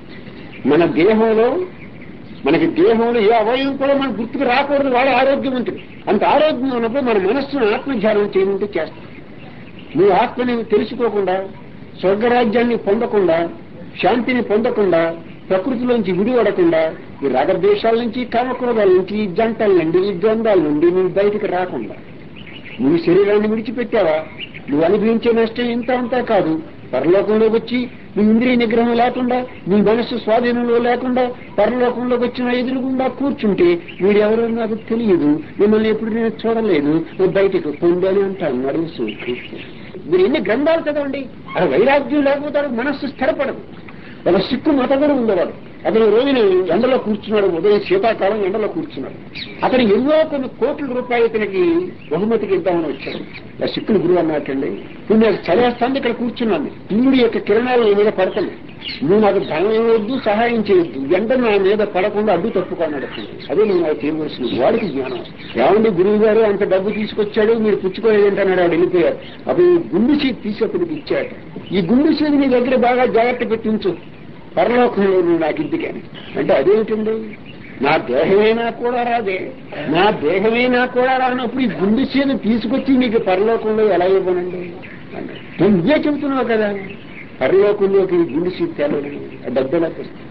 మనకి దేహంలో ఏ అవయవం కూడా మనకు గుర్తుకు రాకూడదు. వాడు ఆరోగ్యం ఉంటుంది. అంత ఆరోగ్యం ఉన్నప్పుడు మన మనస్సును ఆత్మధ్యానం చేయమంటే చేస్తాం. నువ్వు ఆత్మని తెలుసుకోకుండా స్వర్గరాజ్యాన్ని పొందకుండా శాంతిని పొందకుండా ప్రకృతిలోంచి విడివడకుండా ఈ రాగద్వేషాల నుంచి కామక్రోధాల నుంచి ఈ జంటల నుండి ఈ ద్వంద్వాల నుండి నువ్వు బయటికి రాకుండా నువ్వు శరీరాన్ని విడిచిపెట్టావా నువ్వు అనుభవించే నష్టం ఇంత అంతా కాదు. పరలోకంలోకి వచ్చి నీ ఇంద్రియ నిగ్రహం లేకుండా నీ మనస్సు స్వాధీనంలో లేకుండా పరలోకంలోకి వచ్చిన ఎదురుగుండా కూర్చుంటే వీడెవరో నాకు తెలియదు, మిమ్మల్ని ఎప్పుడు నేను చూడలేదు, నువ్వు బయటకు పొందని అంటాను. నడుసు మీరు ఎన్ని గ్రంథాలు చదవండి, అది వైరాగ్యం లేకపోతే మనస్సు స్థిరపడదు. ఒక సిక్కు మతగుడు ఉండేవాడు. అతను రోజున ఎండలో కూర్చున్నాడు. ఉదయం శీతాకాలం ఎండలో కూర్చున్నాడు. అతను ఎన్నో కొన్ని కోట్ల రూపాయలు ఇతనికి బహుమతికి ఇద్దామని వచ్చాడు. ఆ సిక్కులు గురువు అన్నట్టండి, నువ్వు నాకు చదివేస్తాను ఇక్కడ కూర్చున్నాను, సూర్యుడి యొక్క కిరణాలు నీ మీద పడతాను, నువ్వు నాకు ధనం ఇవ్వద్దు సహాయం చేయొద్దు, ఎండ నా మీద పడకుండా అడ్డు తప్పుకున్నాడు. అదే నువ్వు నాకు చేయవలసింది. వాడికి జ్ఞానం. ఏమండి గురువు గారు అంత డబ్బు తీసుకొచ్చాడు మీరు పుచ్చుకోలేదంటున్నాడు. వాడు వెళ్ళిపోయాడు. అప్పుడు గుండు సీట్ తీసి అతనికి ఇచ్చాడు. ఈ గుండు సీట్ నీ దగ్గర బాగా జాగ్రత్త పెట్టించు, పరలోకంలో నువ్వు నాకు ఇంటికాని అంటే అదేమిటండి, నా దేహమైనా కూడా రాదే, నా దేహమైనా కూడా రానప్పుడు ఈ గుండు సీను తీసుకొచ్చి నీకు పరలోకంలో ఎలా ఇవ్వనండి అంటే నువ్వే చెబుతున్నావు కదా పరలోకంలోకి గుండు సీట్ తేలని డబ్బులా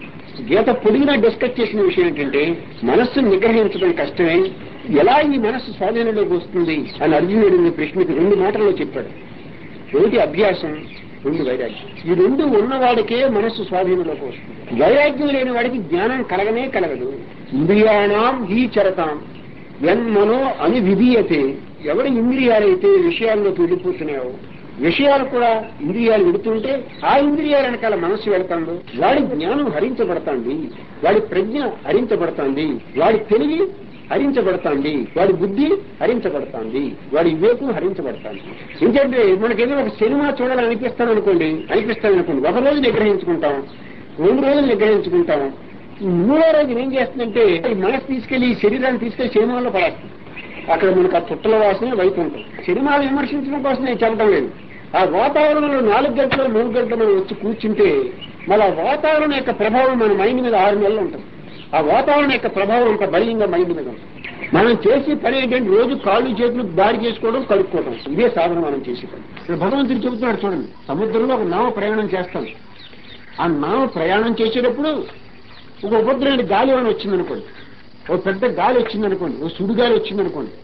గీత పొడిగినా డిస్కస్ చేసిన విషయం ఏంటంటే మనస్సును నిగ్రహించడం కష్టమే, ఎలా ఈ మనస్సు స్వాధీనంలోకి వస్తుంది అని అర్జునుడి ప్రశ్నకి 2 మాటల్లో చెప్పాడు. ఒకటి అభ్యాసం, 2 వైరాగ్యం. ఈ 2 ఉన్నవాడికే మనస్సు స్వాధీనంలోకి వస్తుంది. వైరాగ్యం లేని వాడికి జ్ఞానం కలగనే కలగదు. ఇంద్రియాణం హీ చరతాం యన్మనో అని విధీయతే. ఎవరి ఇంద్రియాలైతే విషయాల్లోకి వెళ్ళిపోతున్నాయో, విషయాలు కూడా ఇంద్రియాలు విడుతుంటే ఆ ఇంద్రియాల వెనకాల మనస్సు వెళ్తాడు, వాడి జ్ఞానం హరించబడతాంది, వాడి ప్రజ్ఞ హరించబడతాంది, వాడి తెలివి హరించబడతాంది, వాడి బుద్ధి హరించబడతాంది, వాడి వివేకం హరించబడతాంది. ఎందుకంటే మనకేదో ఒక సినిమా చూడాలని అనిపిస్తాను అనుకోండి, ఒక రోజు నిగ్రహించుకుంటాం, 2 రోజులు నిగ్రహించుకుంటాం, 3వ రోజు ఏం చేస్తుందంటే ఈ మనసు తీసుకెళ్లి ఈ శరీరాన్ని తీసుకెళ్లి సినిమాల్లో పడేస్తాం. అక్కడ మనకు ఆ చుట్టల వాసనే వైపు ఉంటుంది. సినిమాలు విమర్శించడం కోసం నేను చెప్పడం లేదు. ఆ వాతావరణంలో 4 గంటలు 3 గంటలు మనం వచ్చి కూర్చుంటే మళ్ళీ ఆ వాతావరణం యొక్క ప్రభావం మన మైండ్ మీద 6 నెలలు ఉంటుంది. ఆ వాతావరణం యొక్క ప్రభావం అంత బలీయంగా మైండ్ మీద ఉంటుంది. మనం చేసే పని ఏంటంటే రోజు కాళ్ళు చేతులు దాడి చేసుకోవడం, కడుక్కోవడం, ఇదే సాధన మనం చేసే పని. ఇక్కడ భగవంతుడు చెబుతున్నాడు చూడండి, సముద్రంలో ఒక నావ ప్రయాణం చేస్తాం. ఆ నావ ప్రయాణం చేసేటప్పుడు ఒక ఉపద్రవ గాలి అని వచ్చిందనుకోండి, ఒక పెద్ద గాలి వచ్చిందనుకోండి, ఒక సుడిగాలి వచ్చిందనుకోండి,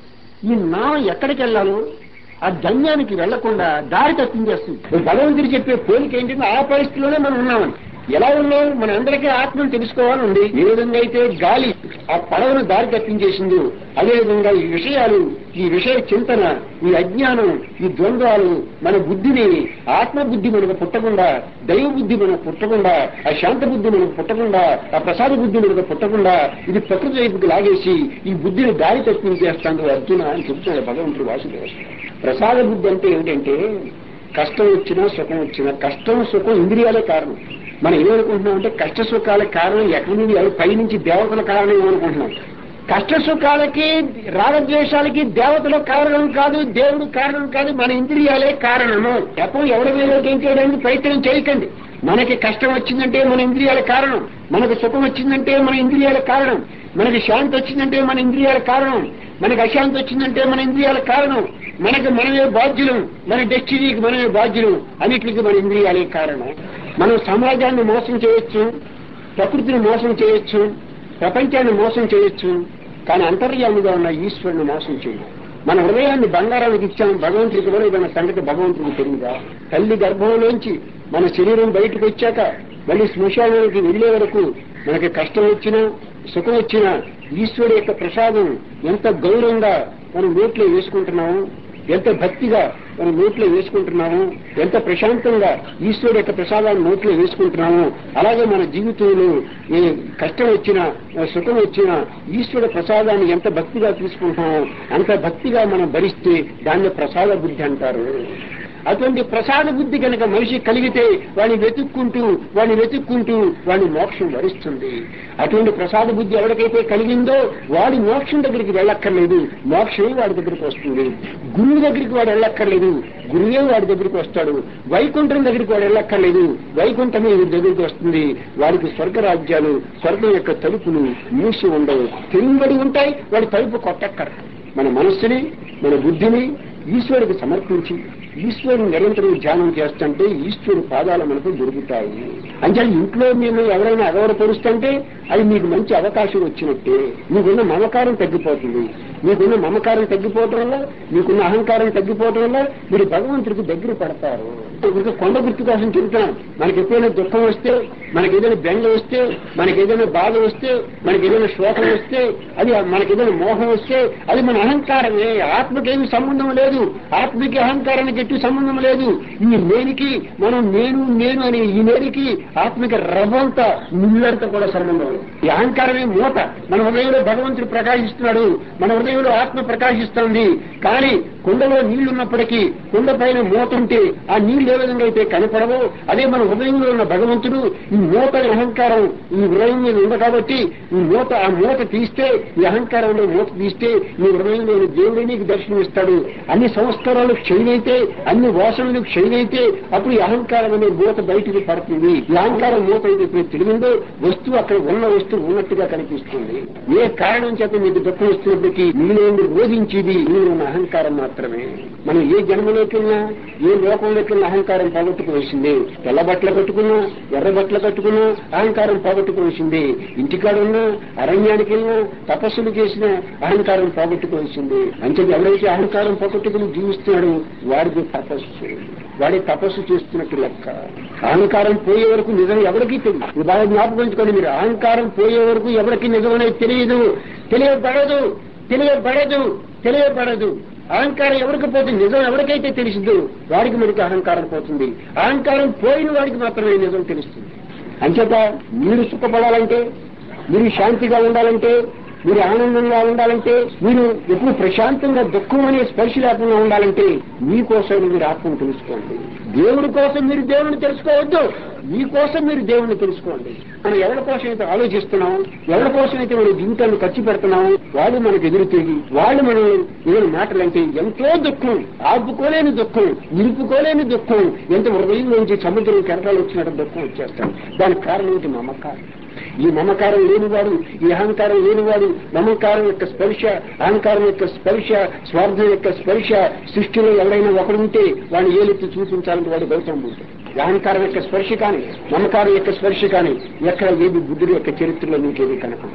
ఈ నావ ఎక్కడికి వెళ్ళాలో ఆ గమ్యానికి వెళ్లకుండా దారి తప్పించేస్తుంది. భగవంతుడు చెప్పే పోలిక ఏంటంటే ఆ పరిస్థితిలోనే మనం ఉన్నామని. ఎలా ఉన్నాం? మన అందరికీ ఆత్మను తెలుసుకోవాలని ఉంది. ఏ విధంగా అయితే గాలి ఆ పడవను దారి తప్పించేసిందో అదేవిధంగా ఈ విషయాలు, ఈ విషయ చింతన, ఈ అజ్ఞానం, ఈ ద్వంద్వాలు మన బుద్ధిని, ఆత్మబుద్ధి మనకు పుట్టకుండా, దైవ బుద్ధి మనకు పుట్టకుండా, ఆ శాంత బుద్ధి మనకు పుట్టకుండా, ఆ ప్రసాద బుద్ధి మనకు పుట్టకుండా ఇది ప్రకృతి వైపుకి లాగేసి ఈ బుద్ధిని దారి తప్పించేస్తాడు అర్జున అని చెప్తున్నాడు భగవంతుడు వాసుదేవ. ప్రసాద బుద్ధి అంటే ఏంటంటే కష్టం వచ్చినా సుఖం వచ్చినా, కష్టం సుఖం ఇంద్రియాలే కారణం. మనం ఏమనుకుంటున్నాం అంటే కష్ట సుఖాలకు కారణం ఎక్కడి నుంచి పైనుంచి దేవతల కారణం ఏమనుకుంటున్నాం. కష్ట సుఖాలకి రాగద్వేషాలకి దేవతల కారణం కాదు, దేవుడు కారణం కాదు, మన ఇంద్రియాలే కారణము. ఎప్పుడు ఎవరి మీద ఏం చేయడానికి ప్రయత్నం చేయకండి. మనకి కష్టం వచ్చిందంటే మన ఇంద్రియాల కారణం, మనకు సుఖం వచ్చిందంటే మన ఇంద్రియాల కారణం, మనకి శాంతి వచ్చిందంటే మన ఇంద్రియాల కారణం, మనకి అశాంతి వచ్చిందంటే మన ఇంద్రియాల కారణం, మనకి మనమే బాధ్యులు, మన డెస్టినీకి మనమే బాధ్యులు, అన్నిటికీ మన ఇంద్రియాలే కారణం. మనం సమాజాన్ని మోసం చేయొచ్చు, ప్రకృతిని మోసం చేయొచ్చు, ప్రపంచాన్ని మోసం చేయొచ్చు, కానీ అంతర్యామిగా ఉన్న ఈశ్వరుని మోసం చేయదు. మన హృదయాన్ని బంగారానికి ఇచ్చాం, భగవంతుడికి ఇవ్వలేదన్న సంగతి భగవంతుడికి తెలియదా? తల్లి గర్భంలోంచి మన శరీరం బయటకు వచ్చాక మళ్ళీ శ్మశానానికి వెళ్లే వరకు మనకి కష్టం వచ్చినా సుఖం వచ్చినా ఈశ్వరుడు యొక్క ప్రసాదం ఎంత గౌరవంగా మనం నోట్లో వేసుకుంటున్నాము, ఎంత భక్తిగా మనం నోట్లో వేసుకుంటున్నాము, ఎంత ప్రశాంతంగా ఈశ్వరుడు యొక్క ప్రసాదాన్ని నోట్లో వేసుకుంటున్నాము. అలాగే మన జీవితంలో ఏ కష్టం వచ్చినా సుఖం వచ్చినా ఈశ్వరుడు ప్రసాదాన్ని ఎంత భక్తిగా తీసుకుంటున్నామో అంత భక్తిగా మనం భరిస్తే దాన్ని ప్రసాద బుద్ధి అంటారు. అటువంటి ప్రసాద బుద్ధి కనుక మనిషి కలిగితే వాడిని వెతుక్కుంటూ వాడి మోక్షం వరిస్తుంది. అటువంటి ప్రసాద బుద్ధి ఎవరికైతే కలిగిందో వాడి మోక్షం దగ్గరికి వెళ్ళక్కర్లేదు, మోక్షమే వాడి దగ్గరికి వస్తుంది. గురువు దగ్గరికి వాడు వెళ్ళక్కర్లేదు, గురువే వాడి దగ్గరికి వస్తాడు. వైకుంఠం దగ్గరికి వాడు వెళ్ళక్కర్లేదు, వైకుంఠమే వీడి దగ్గరికి వస్తుంది. వాడికి స్వర్గరాజ్యాలు, స్వర్గం యొక్క తలుపులు మూసి ఉండవు, తెరుంబడి ఉంటాయి. వాడి తలుపు కొట్టక్కర్. మన మనస్సుని మన బుద్ధిని ఈశ్వరుడికి సమర్పించి ఈశ్వరుని నిరంతరం ధ్యానం చేస్తుంటే ఈశ్వరుడు పాదాలు మనకు దొరుకుతాయి. అంటే ఇంట్లో మేము ఎవరైనా అగౌరవపరుస్తుంటే అది మీకు మంచి అవకాశం వచ్చినట్టే. మీకున్న మమకారం తగ్గిపోతుంది. మీకున్న మమకారం తగ్గిపోవటం వల్ల, మీకున్న అహంకారం తగ్గిపోవటం వల్ల మీరు భగవంతుడికి దగ్గర పడతారు. కొండ గుర్తు కోసం చెబుతాను. మనకి ఎప్పుడైనా దుఃఖం వస్తే, మనకి ఏదైనా బెంగ వస్తే, మనకి ఏదైనా బాధ వస్తే, మనకి ఏదైనా శోకం వస్తే, అది మనకి ఏదైనా మోహం వస్తే అది మన అహంకారమే. ఆత్మకేమి సంబంధం లేదు, ఆత్మకి అహంకారానికి ఎట్టి సంబంధం లేదు. ఈ నేనికి మనం నేను అనే ఈ నేనికి ఆత్మకి రవ్వంత ముళ్ళంతా కూడా సంబంధం లేదు. ఈ అహంకారమే మూట. మన హృదయంలో భగవంతుడు ప్రకాశిస్తున్నాడు, మన హృదయంలో ఆత్మ ప్రకాశిస్తుంది. కానీ కుండలో నీళ్లున్నప్పటికీ కుండ పైన మూత ఉంటే ఆ నీళ్లు ఏ విధంగా అయితే కనపడవో అదే మన హృదయంలో ఉన్న భగవంతుడు ఈ మూత అహంకారం ఈ హృదయం మీద ఉంది కాబట్టి ఆ మూత తీస్తే, ఈ అహంకారంలో మూత తీస్తే నీ హృదయంలోని దేవుడే నీకు దర్శనమిస్తాడు. అన్ని సంస్కారాలు క్షయమైతే, అన్ని వాసనలు క్షయమైతే అప్పుడు ఈ అహంకారం అనే మూత బయటికి పడుతుంది. ఈ అహంకారం మూత అయితే తెలివిందో వస్తువు అక్కడ ఉన్న వస్తువు ఉన్నట్టుగా కనిపిస్తుంది. ఏ కారణం చేత మీకు దుఃఖం వస్తున్నప్పటికీ మీలో రోధించేది మీలో ఉన్న అహంకారం మాత్రమే. మనం ఏ జన్మలోకి వెళ్ళినా ఏ లోకంలోకి వెళ్ళిన అహంకారం పోగొట్టుకోవాల్సిందే. తెల్ల బట్టలు కట్టుకున్నా ఎర్ర బట్టలు కట్టుకున్నా అహంకారం పోగొట్టుకోవాల్సిందే. ఇంటికాడున్నా అరణ్యానికి వెళ్ళినా తపస్సులు చేసిన అహంకారం పోగొట్టుకోవాల్సిందే. అంటే ఎవరైతే అహంకారం పోగొట్టుకుని జీవిస్తున్నాడు వాడికి తపస్సు చేస్తున్నట్టు లెక్క. అహంకారం పోయే వరకు నిజం ఎవరికీ తెలియదు. బాగా జ్ఞాపకించుకోండి మీరు. అహంకారం పోయే వరకు ఎవరికి నిజమనేది తెలియబడదు. అహంకారం ఎవరికి పోతుంది, నిజం ఎవరికైతే తెలిసిందో వాడికి మనకి అహంకారం పోతుంది. అహంకారం పోయిన వాడికి మాత్రమే నిజం తెలుస్తుంది. అంచేత మీరు సుఖపడాలంటే, మీరు శాంతిగా ఉండాలంటే, మీరు ఆనందంగా ఉండాలంటే, మీరు ఎప్పుడు ప్రశాంతంగా దుఃఖం అనే స్పర్శ లేకుండా ఉండాలంటే మీకోసం మీరు ఆత్మను తెలుసుకోండి. దేవుడి కోసం మీరు దేవుడిని తెలుసుకోవద్దు, మీకోసం మీరు దేవుడిని తెలుసుకోండి. మనం ఎవరి కోసం అయితే ఆలోచిస్తున్నాం, ఎవరి కోసం అయితే మనం జీవితాన్ని ఖర్చు పెడుతున్నాం, వాళ్ళు మనకు ఎదురు తిరిగి వాళ్ళు మనం ఏదైనా మాటలంటే ఎంతో దుఃఖం, ఆపుకోలేని దుఃఖం, నిలుపుకోలేని దుఃఖం, ఎంత హృదయం నుంచి సముద్రం కెరటాలు వచ్చినట్టు దుఃఖం వచ్చేస్తాం. దానికి కారణం ఏంటి? మమకారం. ఈ మమకారం లేనివాడు, ఈ అహంకారం లేనివాడు, మమకారం యొక్క స్పర్శ, అహంకారం యొక్క స్పర్శ, స్వార్థం యొక్క స్పర్శ సృష్టిలో ఎవరైనా ఒకడు ఉంటే వాడిని ఏలెత్తి చూపించాలంటే వాడు గౌతమ బుద్ధుడు. అహంకారం యొక్క స్పర్శ కానీ మమకారం యొక్క స్పర్శ కానీ ఎక్కడ ఏది బుద్ధుడి యొక్క చరిత్రలో నీకేది కనపడదు.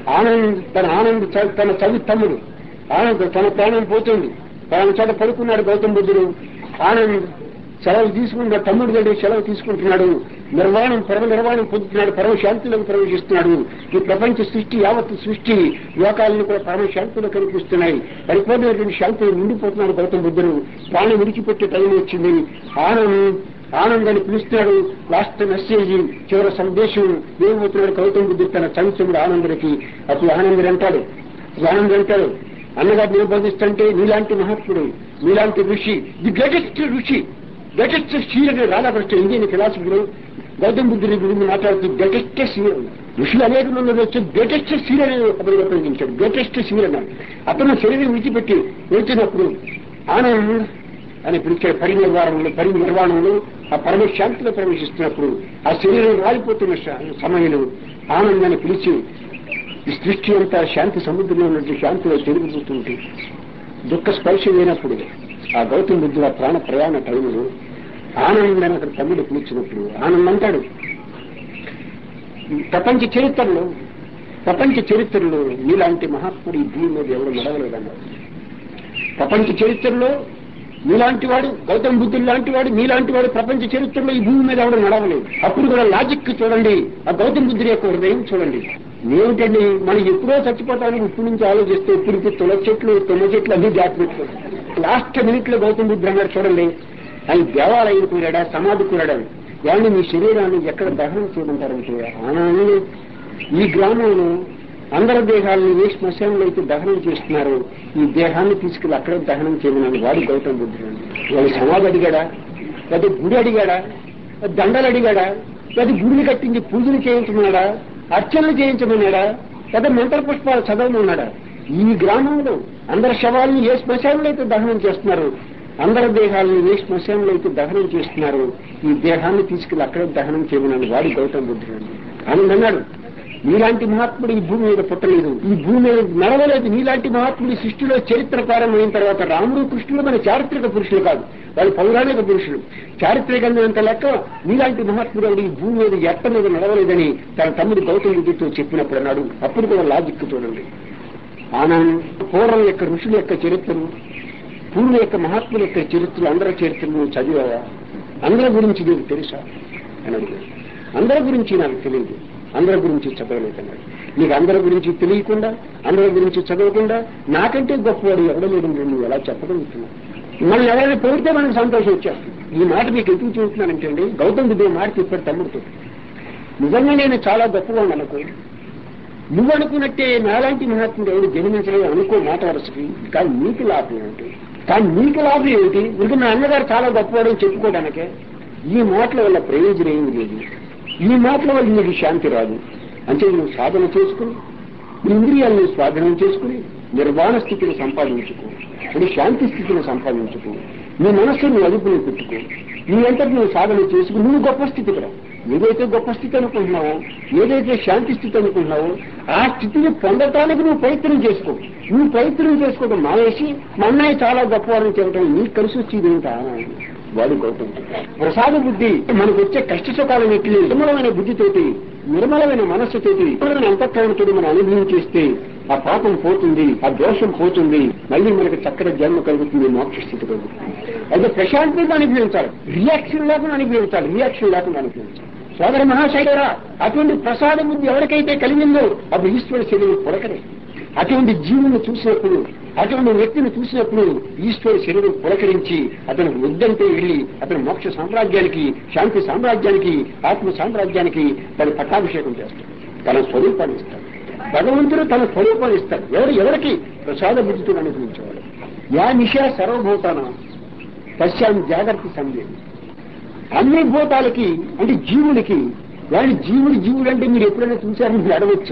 తన చవి తమ్ముడు ఆనంద్ తన ప్రాణం పోతుంది, తన చోట పడుకున్నాడు గౌతమ బుద్ధుడు. ఆనంద్ సెలవు తీసుకుంటున్నాడు, తమ్ముడి దగ్గర సెలవు తీసుకుంటున్నాడు, పరమ నిర్వాణం పొందుతున్నాడు, పరమ శాంతిలోకి ప్రవేశిస్తున్నాడు. ఈ ప్రపంచ సృష్టి యావత్ సృష్టి లోకాలను కూడా పరమ శాంతిలో కనిపిస్తున్నాయి. పరిపూర్ణమైనటువంటి శాంతిని నిండిపోతున్నాడు గౌతమ బుద్ధుడు. ప్రాణం విడిచిపెట్టే టైం వచ్చింది. ఆనందాన్ని పిలుస్తున్నాడు. లాస్ట్ మెసేజ్, చివరి సందేశం ఏమవుతున్నాడు గౌతమ బుద్ధుడు తన చంచముడు ఆనందుడికి. అప్పుడు ఆనందుడు అంటాడు, అన్నగారు నిర్బంధిస్తుంటే నీలాంటి మహాత్ముడు, నీలాంటి ఋషి, ది గ్రేటెస్ట్ ఋషి, గ్రేటెస్ట్ సీర్ అనే రాధాకృష్ణ ఇండియన్ ఫిలాసఫీలో గౌతమ బుద్ధుడి గురించి మాట్లాడుతూ గ్రేటెస్ట్ సీర్, ఋషులు అనేక మంది వచ్చి గ్రేటెస్ట్ సీర్ అనే అతను ఉపయోగించాడు. గ్రేటెస్ట్ సీర్ అన్నాడు. అతను శరీరం విడిచిపెట్టి వెళ్తున్నప్పుడు ఆనంద్ అని పిలిచాడు. పరినిర్వాణంలో ఆ పరమశాంతిలో ప్రవేశిస్తున్నప్పుడు ఆ శరీరం రాలిపోతున్న సమయంలో ఆనందాన్ని పిలిచి ఈ సృష్టి అంతా శాంతి సముద్రంలో ఉన్నట్టు శాంతిలో తిరుగుతుంటే దుఃఖ స్పర్శ లేనప్పుడు ఆ గౌతమ బుద్ధుడు ఆ ప్రాణ ప్రయాణ టైంలో ఆనందాన్ని అక్కడ తమ్ముడు పిలిచినప్పుడు ఆనందం అంటాడు, ప్రపంచ చరిత్రలో ప్రపంచ చరిత్రలో నీలాంటి మహాత్ముడు ఈ భూమి మీద ఎవరు నడవలేదన్నారు. ప్రపంచ చరిత్రలో నీలాంటి వాడు, గౌతమ బుద్ధుడు లాంటి వాడు, నీలాంటి వాడు ప్రపంచ చరిత్రలో ఈ భూమి మీద ఎవరు నడవలేదు. అప్పుడు కూడా లాజిక్ చూడండి, ఆ గౌతమ బుద్ధుడి యొక్క హృదయం చూడండి. ఏమిటండి, మనం ఎప్పుడో చచ్చిపోతానికి ఇప్పుడు నుంచి ఆలోచిస్తే ఇప్పటికి తులసి చెట్లు, తుమ్మ చెట్లు అన్ని జాగ్రత్త. లాస్ట్ మినిట్ లో గౌతమ బుద్ధుడు అన్నారు చూడండి, ఆయన దేవాలయం కూరాడా, సమాధి కూరాడా, ఏమన్నా మీ శరీరాన్ని ఎక్కడ దహనం చేయమంటారంటే ఆనాడు ఈ గ్రామంలో అందరి దేహాలను ఏ శ్మశానంలో అయితే దహనం చేస్తున్నారు, ఈ దేహాన్ని తీసుకెళ్లి అక్కడే దహనం చేయమన్నాను. వాడు గౌతమ బుద్ధుడు. వాడు సమాధి అడిగాడా, లేదా గుడి అడిగాడా, దండలు అడిగాడా, లేదా గుడిని కట్టించి పూజలు చేయించమన్నాడా, అర్చనలు చేయించమన్నాడా, లేదా మంత్ర పుష్పాలు చదవమన్నాడా? ఈ గ్రామంలో అందరి శవాలను ఏ శ్మశానంలో అయితే దహనం చేస్తున్నారు, అందరి దేహాలను ఏ శ్మశానంలో అయితే దహనం చేస్తున్నారు, ఈ దేహాన్ని తీసుకెళ్లి అక్కడే దహనం చేయమన్నాను. వాడు గౌతమ బుద్ధుడు అని అన్నాడు. నీలాంటి మహాత్ముడు ఈ భూమి మీద పుట్టలేదు, ఈ భూమి మీద నడవలేదు. నీలాంటి మహాత్ముడి సృష్టిలో చరిత్ర ప్రారంభమైన తర్వాత రాముడు, కృష్ణుడు మన చారిత్రక పురుషులు కాదు, వాళ్ళు పౌరాణిక పురుషులు. చారిత్రకంగా అంత లెక్క నీలాంటి మహాత్ముడు ఈ భూమి మీద ఎట్ట మీద నడవలేదని తన తమ్ముడు గౌతమ బుద్ధుడితో చెప్పినప్పుడు అన్నాడు. అప్పుడు కూడా లాజిక్ చూడండి. ఆనాడు పూర్వం యొక్క ఋషుల యొక్క చరిత్రలు, పూర్వుల యొక్క మహాత్ముల యొక్క చరిత్రలు, అందరి చరిత్రలు చదివావా? అందరి గురించి నీకు తెలుసా అని అడిగాడు. అందరి గురించి నాకు తెలియదు, అందరి గురించి చదవలేదన్నాడు. నీకు అందరి గురించి తెలియకుండా, అందరి గురించి చదవకుండా నాకంటే గొప్పవాడు ఎవడలేడు నువ్వు ఎలా చెప్పగలుగుతున్నావు? మనం ఎవరైనా పొగిడితే మనకు సంతోషం వచ్చేస్తుంది. ఈ మాట మీకు ఎందుకు చూస్తున్నానంటే అండి, గౌతమ బుద్ధుడు మాట చెప్పాడు తమ్ముడితో, నిజంగా నేను చాలా గొప్పవాడిని అనుకో, నువ్వు అనుకున్నట్టే నాలాంటి మహాత్ముడు ఎవరు జన్మించలేదు అనుకో మాట వరుసకి, కానీ నీకు లాభం ఏమిటి? కానీ నీకు లాభం ఏమిటి? ఇంకా నా అన్నగారు చాలా గొప్పవాడు అని చెప్పుకోవడానికే. ఈ మాటల వల్ల ప్రయోజనం ఏమి లేదు, ఈ మాటల వల్ల నీకు శాంతి రాదు. అంటే నువ్వు సాధన చేసుకుని, ఇంద్రియాలను స్వాధీనం చేసుకుని నిర్వాణ స్థితిని సంపాదించుకో, అంటే శాంతి స్థితిని సంపాదించుకో, నీ మనస్సును అదుపుని పెట్టుకో, నీ అంతటి నువ్వు సాధన చేసుకుని నువ్వు గొప్ప స్థితికి రా. ఏదైతే గొప్ప స్థితి అనుకుంటున్నావో, ఏదైతే శాంతి స్థితి అనుకుంటున్నావో, ఆ స్థితిని పొందటానికి నువ్వు ప్రయత్నం చేసుకో. నువ్వు ప్రయత్నం చేసుకోవడం మానేసి మా అన్నయ్య చాలా గొప్పవాడని చెప్పడం నీకు కలిసి వచ్చేది ఏంటా? వాడు గౌతమ ప్రసాద బుద్ధి మనకు వచ్చే కష్ట సుఖాలన్నింటినీ నిర్మలమైన బుద్ధితోటి, నిర్మలమైన మనస్సుతోటి, నిర్మలమైన అంతఃకరణతో మనం అనుభవం చేస్తే ఆ పాపం పోతుంది, ఆ దోషం పోతుంది, మళ్ళీ మనకు చక్కటి జన్మ కలుగుతుంది, మోక్ష స్థితి కలుగుతుంది. అయితే ప్రశాంతంగా అనుభవించాలి, రియాక్షన్ లేకుండా అనుభవించాలి, రియాక్షన్ లేకుండా అనుభవించాలి. సోదర మహాశైలరా, అటువంటి ప్రసాద బుద్ధి ఎవరికైతే కలిగిందో అప్పుడు ఈశ్వర శరీరం పులకరే. అటువంటి జీవుని చూసినప్పుడు, అటువంటి వ్యక్తిని చూసినప్పుడు ఈశ్వర శరీరం పులకరించి అతను వద్దంటే వెళ్ళి అతను మోక్ష సామ్రాజ్యానికి, శాంతి సామ్రాజ్యానికి, ఆత్మ సామ్రాజ్యానికి తన పట్టాభిషేకం చేస్తాడు, తన స్వరూపాన్ని ఇస్తాడు. భగవంతుడు తన స్వరూపాన్ని ఇస్తాడు. ఎవరికి? ప్రసాద బుద్ధితో అనుభవించేవాడు. యా నిశా సర్వభూతాన పశ్చాన్ని జాగ్రత్త సందేహం. అన్ని భూతాలకి అంటే జీవులకి, వాడి జీవుడు అంటే మీరు ఎప్పుడైనా చూశారని మీరు అడగచ్చు.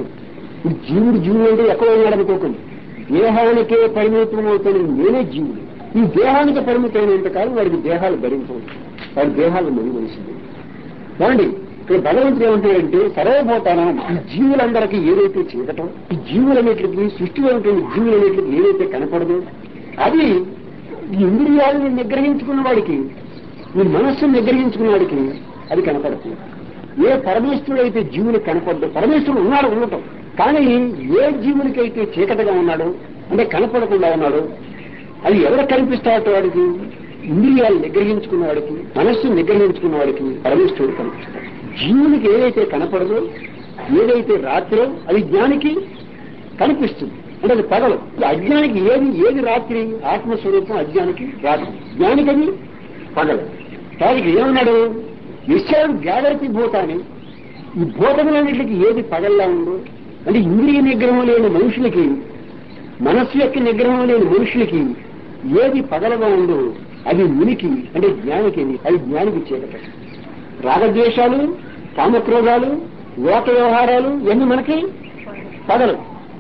జీవుడు అంటే ఎక్కడో ఉన్నాడనుకోకండి, దేహానికే పరిమితం అవుతాను నేనే జీవుడు. ఈ దేహానికి పరిమితమైనంతకాలం వాడికి దేహాలు భరించవచ్చు, వాడి దేహాలు మెరుగువలసింది. ఏమండి ఇక్కడ భగవంతుడు ఏమంటాడంటే సర్వభూతానం, ఈ జీవులందరికీ ఏదైతే చీకటం, ఈ జీవులన్నిటికి సృష్టిలో ఉంటుంది జీవులన్నిటికి ఏదైతే కనపడదు, అది ఈ ఇంద్రియాలను నిగ్రహించుకున్న వాడికి, ఈ మనస్సును నిగ్రహించుకున్న వాడికి అది కనపడుతుంది. ఏ పరమేశ్వరుడు అయితే జీవునికి కనపడదు, పరమేశ్వరుడు ఉన్నాడు ఉండటం, కానీ ఏ జీవునికైతే చీకటిగా ఉన్నాడు అంటే కనపడకుండా ఉన్నాడు, అది ఎవరు కనిపిస్తాడు? వాడికి ఇంద్రియాలు నిగ్రహించుకున్న వాడికి, మనస్సును నిగ్రహించుకున్న వాడికి పరమేశ్వరుడు కనిపిస్తాడు. జీవునికి ఏదైతే కనపడదో, ఏదైతే రాత్రో అది జ్ఞానికి కనిపిస్తుంది, అంటే అది పగలు. అజ్ఞానికి ఏది రాత్రి? ఆత్మస్వరూపం అజ్ఞానికి రాత్రి, జ్ఞానికి అది పగలు. దానికి ఏమన్నాడు? నిశ్చయం జాగ్రత్త భూతాన్ని, ఈ భూతములన్నింటికి ఏది పగల్లా ఉందో, అంటే ఇంద్రియ నిగ్రహం లేని మనుషులకి, మనస్సు యొక్క నిగ్రహం లేని మనుషులకి ఏది పగలగా ఉందో అది మునికి అంటే జ్ఞానికి, అది జ్ఞానికి చీకట. రాగద్వేషాలు, కామక్రోధాలు, లోక వ్యవహారాలు ఇవన్నీ మనకి పగలు,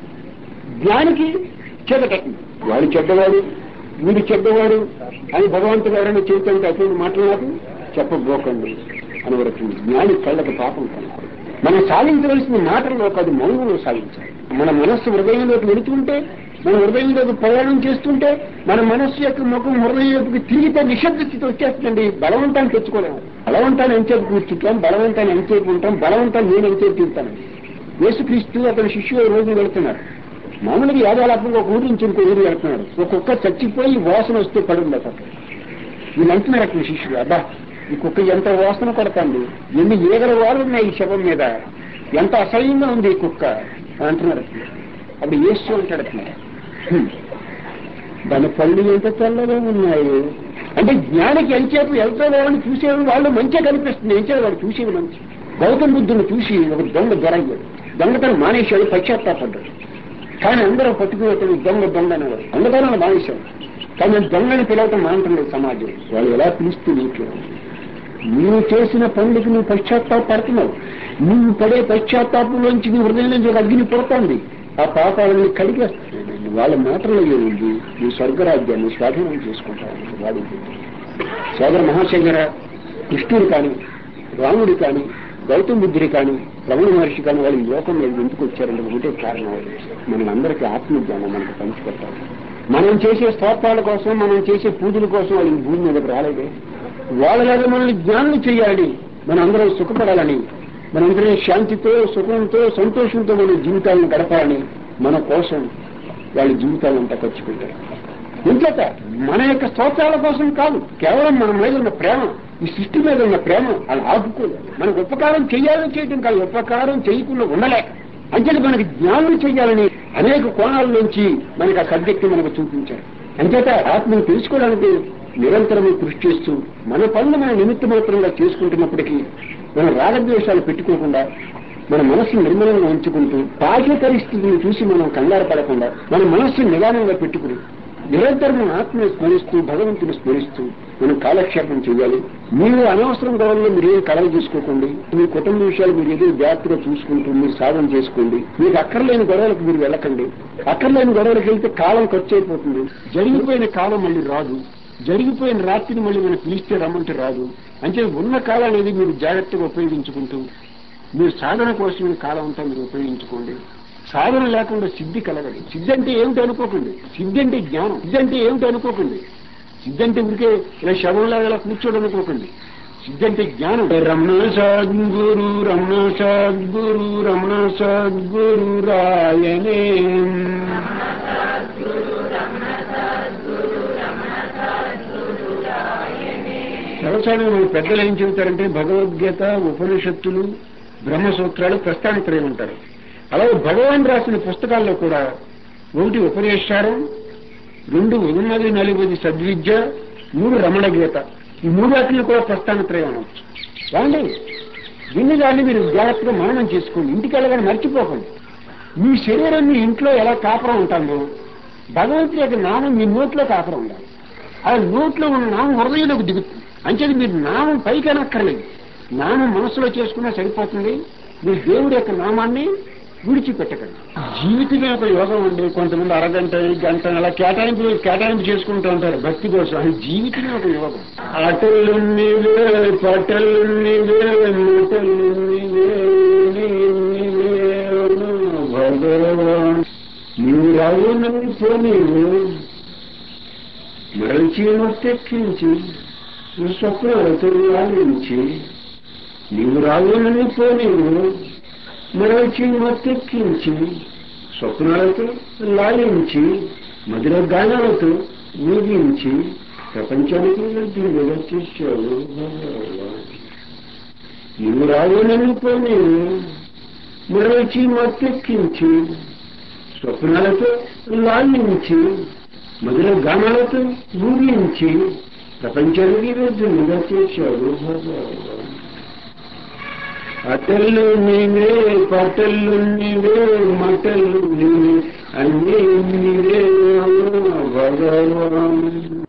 జ్ఞానికి చీకట. వాడు చెడ్డవాడు, వీడు చెడ్డవాడు అని భగవంతుడు ఎవరైనా చెబుతుంటే అటువంటి మాటలు నాకు చెప్పబోకండి అని వరకు జ్ఞాని కళ్ళకి పాపం కనపడదు. మనం సాధించవలసిన మాటల్లో కాదు, మౌనంలో సాధించాలి. మన మనస్సు హృదయంలోకి వెళుతుంటే, మన హృదయంలోకి ప్రయాణం చేస్తుంటే, మన మనస్సు యొక్క ముఖం హృదయంలోకి తిరిగితే నిశ్శబ్ద స్థితి వచ్చేస్తుందండి. బలవంతాన్ని తెచ్చుకోలేము. బలవంతాన్ని ఎంచేపు కూర్చుంటాం, బలవంతాన్ని ఎంచేపు ఉంటాం, బలవంతాన్ని నేను ఎంచేపు తింటాను. యేసుక్రీస్తు అతని శిష్యులు రోజు వెళ్తున్నారు. మామూలుగా యాదాలాపంగా ఒక ఊరి నుంచి ఇంకో ఊరు వెళ్తున్నాడు. ఒక కుక్క చచ్చిపోయి వాసన వస్తే పడుంది అక్కడ. వీళ్ళు అంటున్నారు అక్కడ శిష్యుడు, అబ్బా ఈ కుక్క ఎంత వాసన కొడతాంది, ఎన్ని ఈగల వాళ్ళు ఉన్నాయి ఈ శవం మీద, ఎంత అసహ్యంగా ఉంది ఈ కుక్క అంటున్నారు. అప్పుడు యేసు అంటాడు అట్లా, దాని పళ్ళు ఎంత తెల్లగా ఉన్నాయి అంటే జ్ఞానికి ఎంచేపు వెళ్తే వాళ్ళని చూసేది వాళ్ళు మంచిగా కనిపిస్తుంది. ఎంచేది వాడు చూసేది మంచి. గౌతమ బుద్ధుని చూసి ఒక దొంగ దొరయ్యాడు, దొంగతనం మానేశాడు, పశ్చాత్తాపడ్డాడు. కానీ అందరూ పట్టుకుని దొంగ అనేవాడు, దొంగతనం మానేశాడు. కానీ దొంగని పిలవటం మానటం సమాజం. వాళ్ళు ఎలా పిలుస్తూ నీకు నువ్వు చేసిన పనులకి నువ్వు పశ్చాత్తాపడుతున్నావు. నువ్వు పడే పశ్చాత్తాపంలోంచి నీ హృదయం నుంచి ఒక అగ్ని పుడుతోంది. ఆ పాపాలని కడిగేస్తాను. వాళ్ళ మాటల్లో ఏముంది, నీ స్వర్గరాజ్యాన్ని స్వాధీనం చేసుకుంటావు. వాడు సోదర మహాశంకర కృష్ణుడు కానీ, రాముడు కానీ, గౌతమ బుద్ధుడు కానీ, రమణ మహర్షి కానీ వాళ్ళు ఈ లోకంలో ఎందుకు వచ్చారంటే ఒకటే కారణం, మనం అందరికీ ఆత్మజ్ఞానం మనకు పంచిపెట్టాలి. మనం చేసే స్తోత్రాల కోసం, మనం చేసే పూజల కోసం వాళ్ళు భూమి మీదకి రాలేదే. వాళ్ళలాగా మనల్ని జ్ఞానం చేయాలి, మన అందరం సుఖపడాలని, మనందరం శాంతితో, సుఖంతో, సంతోషంతో మన జీవితాలను గడపాలని మన కోసం వాళ్ళ జీవితాలంతా ఖర్చు పెట్టారు. ఇంకేత మన యొక్క స్తోత్రాల కోసం కాదు, కేవలం మన మీద ఉన్న ప్రేమ, ఈ సృష్టి మీద ఉన్న ప్రేమ అలా ఆదుకోలేదు. మనకు ఉపకారం చేయాలని చేయటం కాదు, ఉపకారం చేయకుండా ఉండలేక అంచేది మనకి జ్ఞానం చేయాలని అనేక కోణాల నుంచి మనకి ఆ సబ్జెక్టు మనకు చూపించారు. అంచేత ఆత్మను తెలుసుకోవడానికి నిరంతరము కృషి చేస్తూ మన పనులు మన నిమిత్త మాత్రంగా చేసుకుంటున్నప్పటికీ మన రాగద్వేషాలు పెట్టుకోకుండా మన మనస్సును నిర్మలంగా ఉంచుకుంటూ బాహ్య పరిస్థితులను చూసి మనం కంగారు పడకుండా మన మనస్సును నిదానంగా పెట్టుకుని నిరంతరం ఆత్మను స్మరిస్తూ భగవంతుని స్మరిస్తూ మనం కాలక్షేపం చేయాలి. మీరు అనవసరం గొడవల్లో మీరు ఏం కలవ చేసుకోకండి. మీ కుటుంబ విషయాలు మీరు ఏదో జాగ్రత్తగా చూసుకుంటూ మీరు సాధన చేసుకోండి. మీకు అక్కర్లేని గొడవలకు మీరు వెళ్ళకండి. అక్కర్లేని గొడవలకు వెళ్తే కాలం ఖర్చు అయిపోతుంది. జరిగిపోయిన కాలం మళ్ళీ రాదు. జరిగిపోయిన రాత్రిని మళ్ళీ మనం పిలిస్తే రమ్మంటే రాదు. అంటే ఉన్న కాలం అనేది మీరు జాగ్రత్తగా ఉపయోగించుకుంటూ మీరు సాధన కోసం కాలం అంతా మీరు ఉపయోగించుకోండి. సాధన లేకుండా సిద్ధి కలగదు. సిద్ధి అంటే ఏమిటి అనుకోకండి, సిద్ధి అంటే జ్ఞానం. సిద్ధి అంటే ఏమిటి అనుకోకండి, సిద్ధి అంటే ఊరికే ఇలా శవంలాగా ఇలా కూర్చోడం అనుకోకండి. సిద్ధి అంటే జ్ఞానం. రమణ సద్గురు రమణ సద్గురు రమణ సద్గురు రాయనే సర్వసాధారణ మన పెద్దలు ఏం చెబుతారంటే భగవద్గీత, ఉపనిషత్తులు, బ్రహ్మసూత్రాలు ప్రస్థానత్రయం ఉంటారు. అలాగే భగవాన్ రాసిన పుస్తకాల్లో కూడా 1 ఉపదేశారం, 2 ఉన్నది నలుగుది సద్విద్య, 3 రమణ గీత, ఈ 3 వాటిని కూడా ప్రస్థానత్రయం అనవచ్చు. కావండి దీన్ని దాన్ని మీరు జాగ్రత్తగా మననం చేసుకోండి. ఇంటికి వెళ్ళగానే మర్చిపోకండి. మీ శరీరం మీ ఇంట్లో ఎలా కాపురం ఉంటుందో భగవంతుడి యొక్క నామం మీ నోట్లో కాపురం ఉండాలి. ఆ నోట్లో ఉన్న నామం హృదయంలోకి దిగుతుంది. అంచేది మీరు నామం పైకి అనక్కర్లేదు, నామం మనసులో చేసుకున్నా సరిపోతుంది. మీరు దేవుడి యొక్క నామాన్ని విడిచిపెట్టకండి. జీవితమే ఒక యోగం అండి. కొంతమంది అరగంట, గంట అలా కేటాయింపు చేసుకుంటూ ఉంటారు భక్తి కోసం. అది జీవితమే ఒక యోగం. ఆటలు పాటలు భగవాన్ నీవు రావునని పోనీవు మరచి మొత్తెక్కించి స్వప్నాలతో లాలించి, నీవు రావునని పోనీవు మరచి మొత్తెక్కించి స్వప్నాలతో లాలించి మధుర గానాలతో ఊగించి ప్రపంచానికి దిగులుగా చేశావు. నీవు రావునని పోనీవు మరచి మొత్తెక్కించి స్వప్నాలతో లాలించి మధుర గానాలతో ఊగించి ప్రపంచానికి దిగులుగా చేశావు. అటళ్ళు నీవే, పాటళ్ళు నీవే, మాటళ్ళు నీవే, అన్నీ నీవే భగవాన్.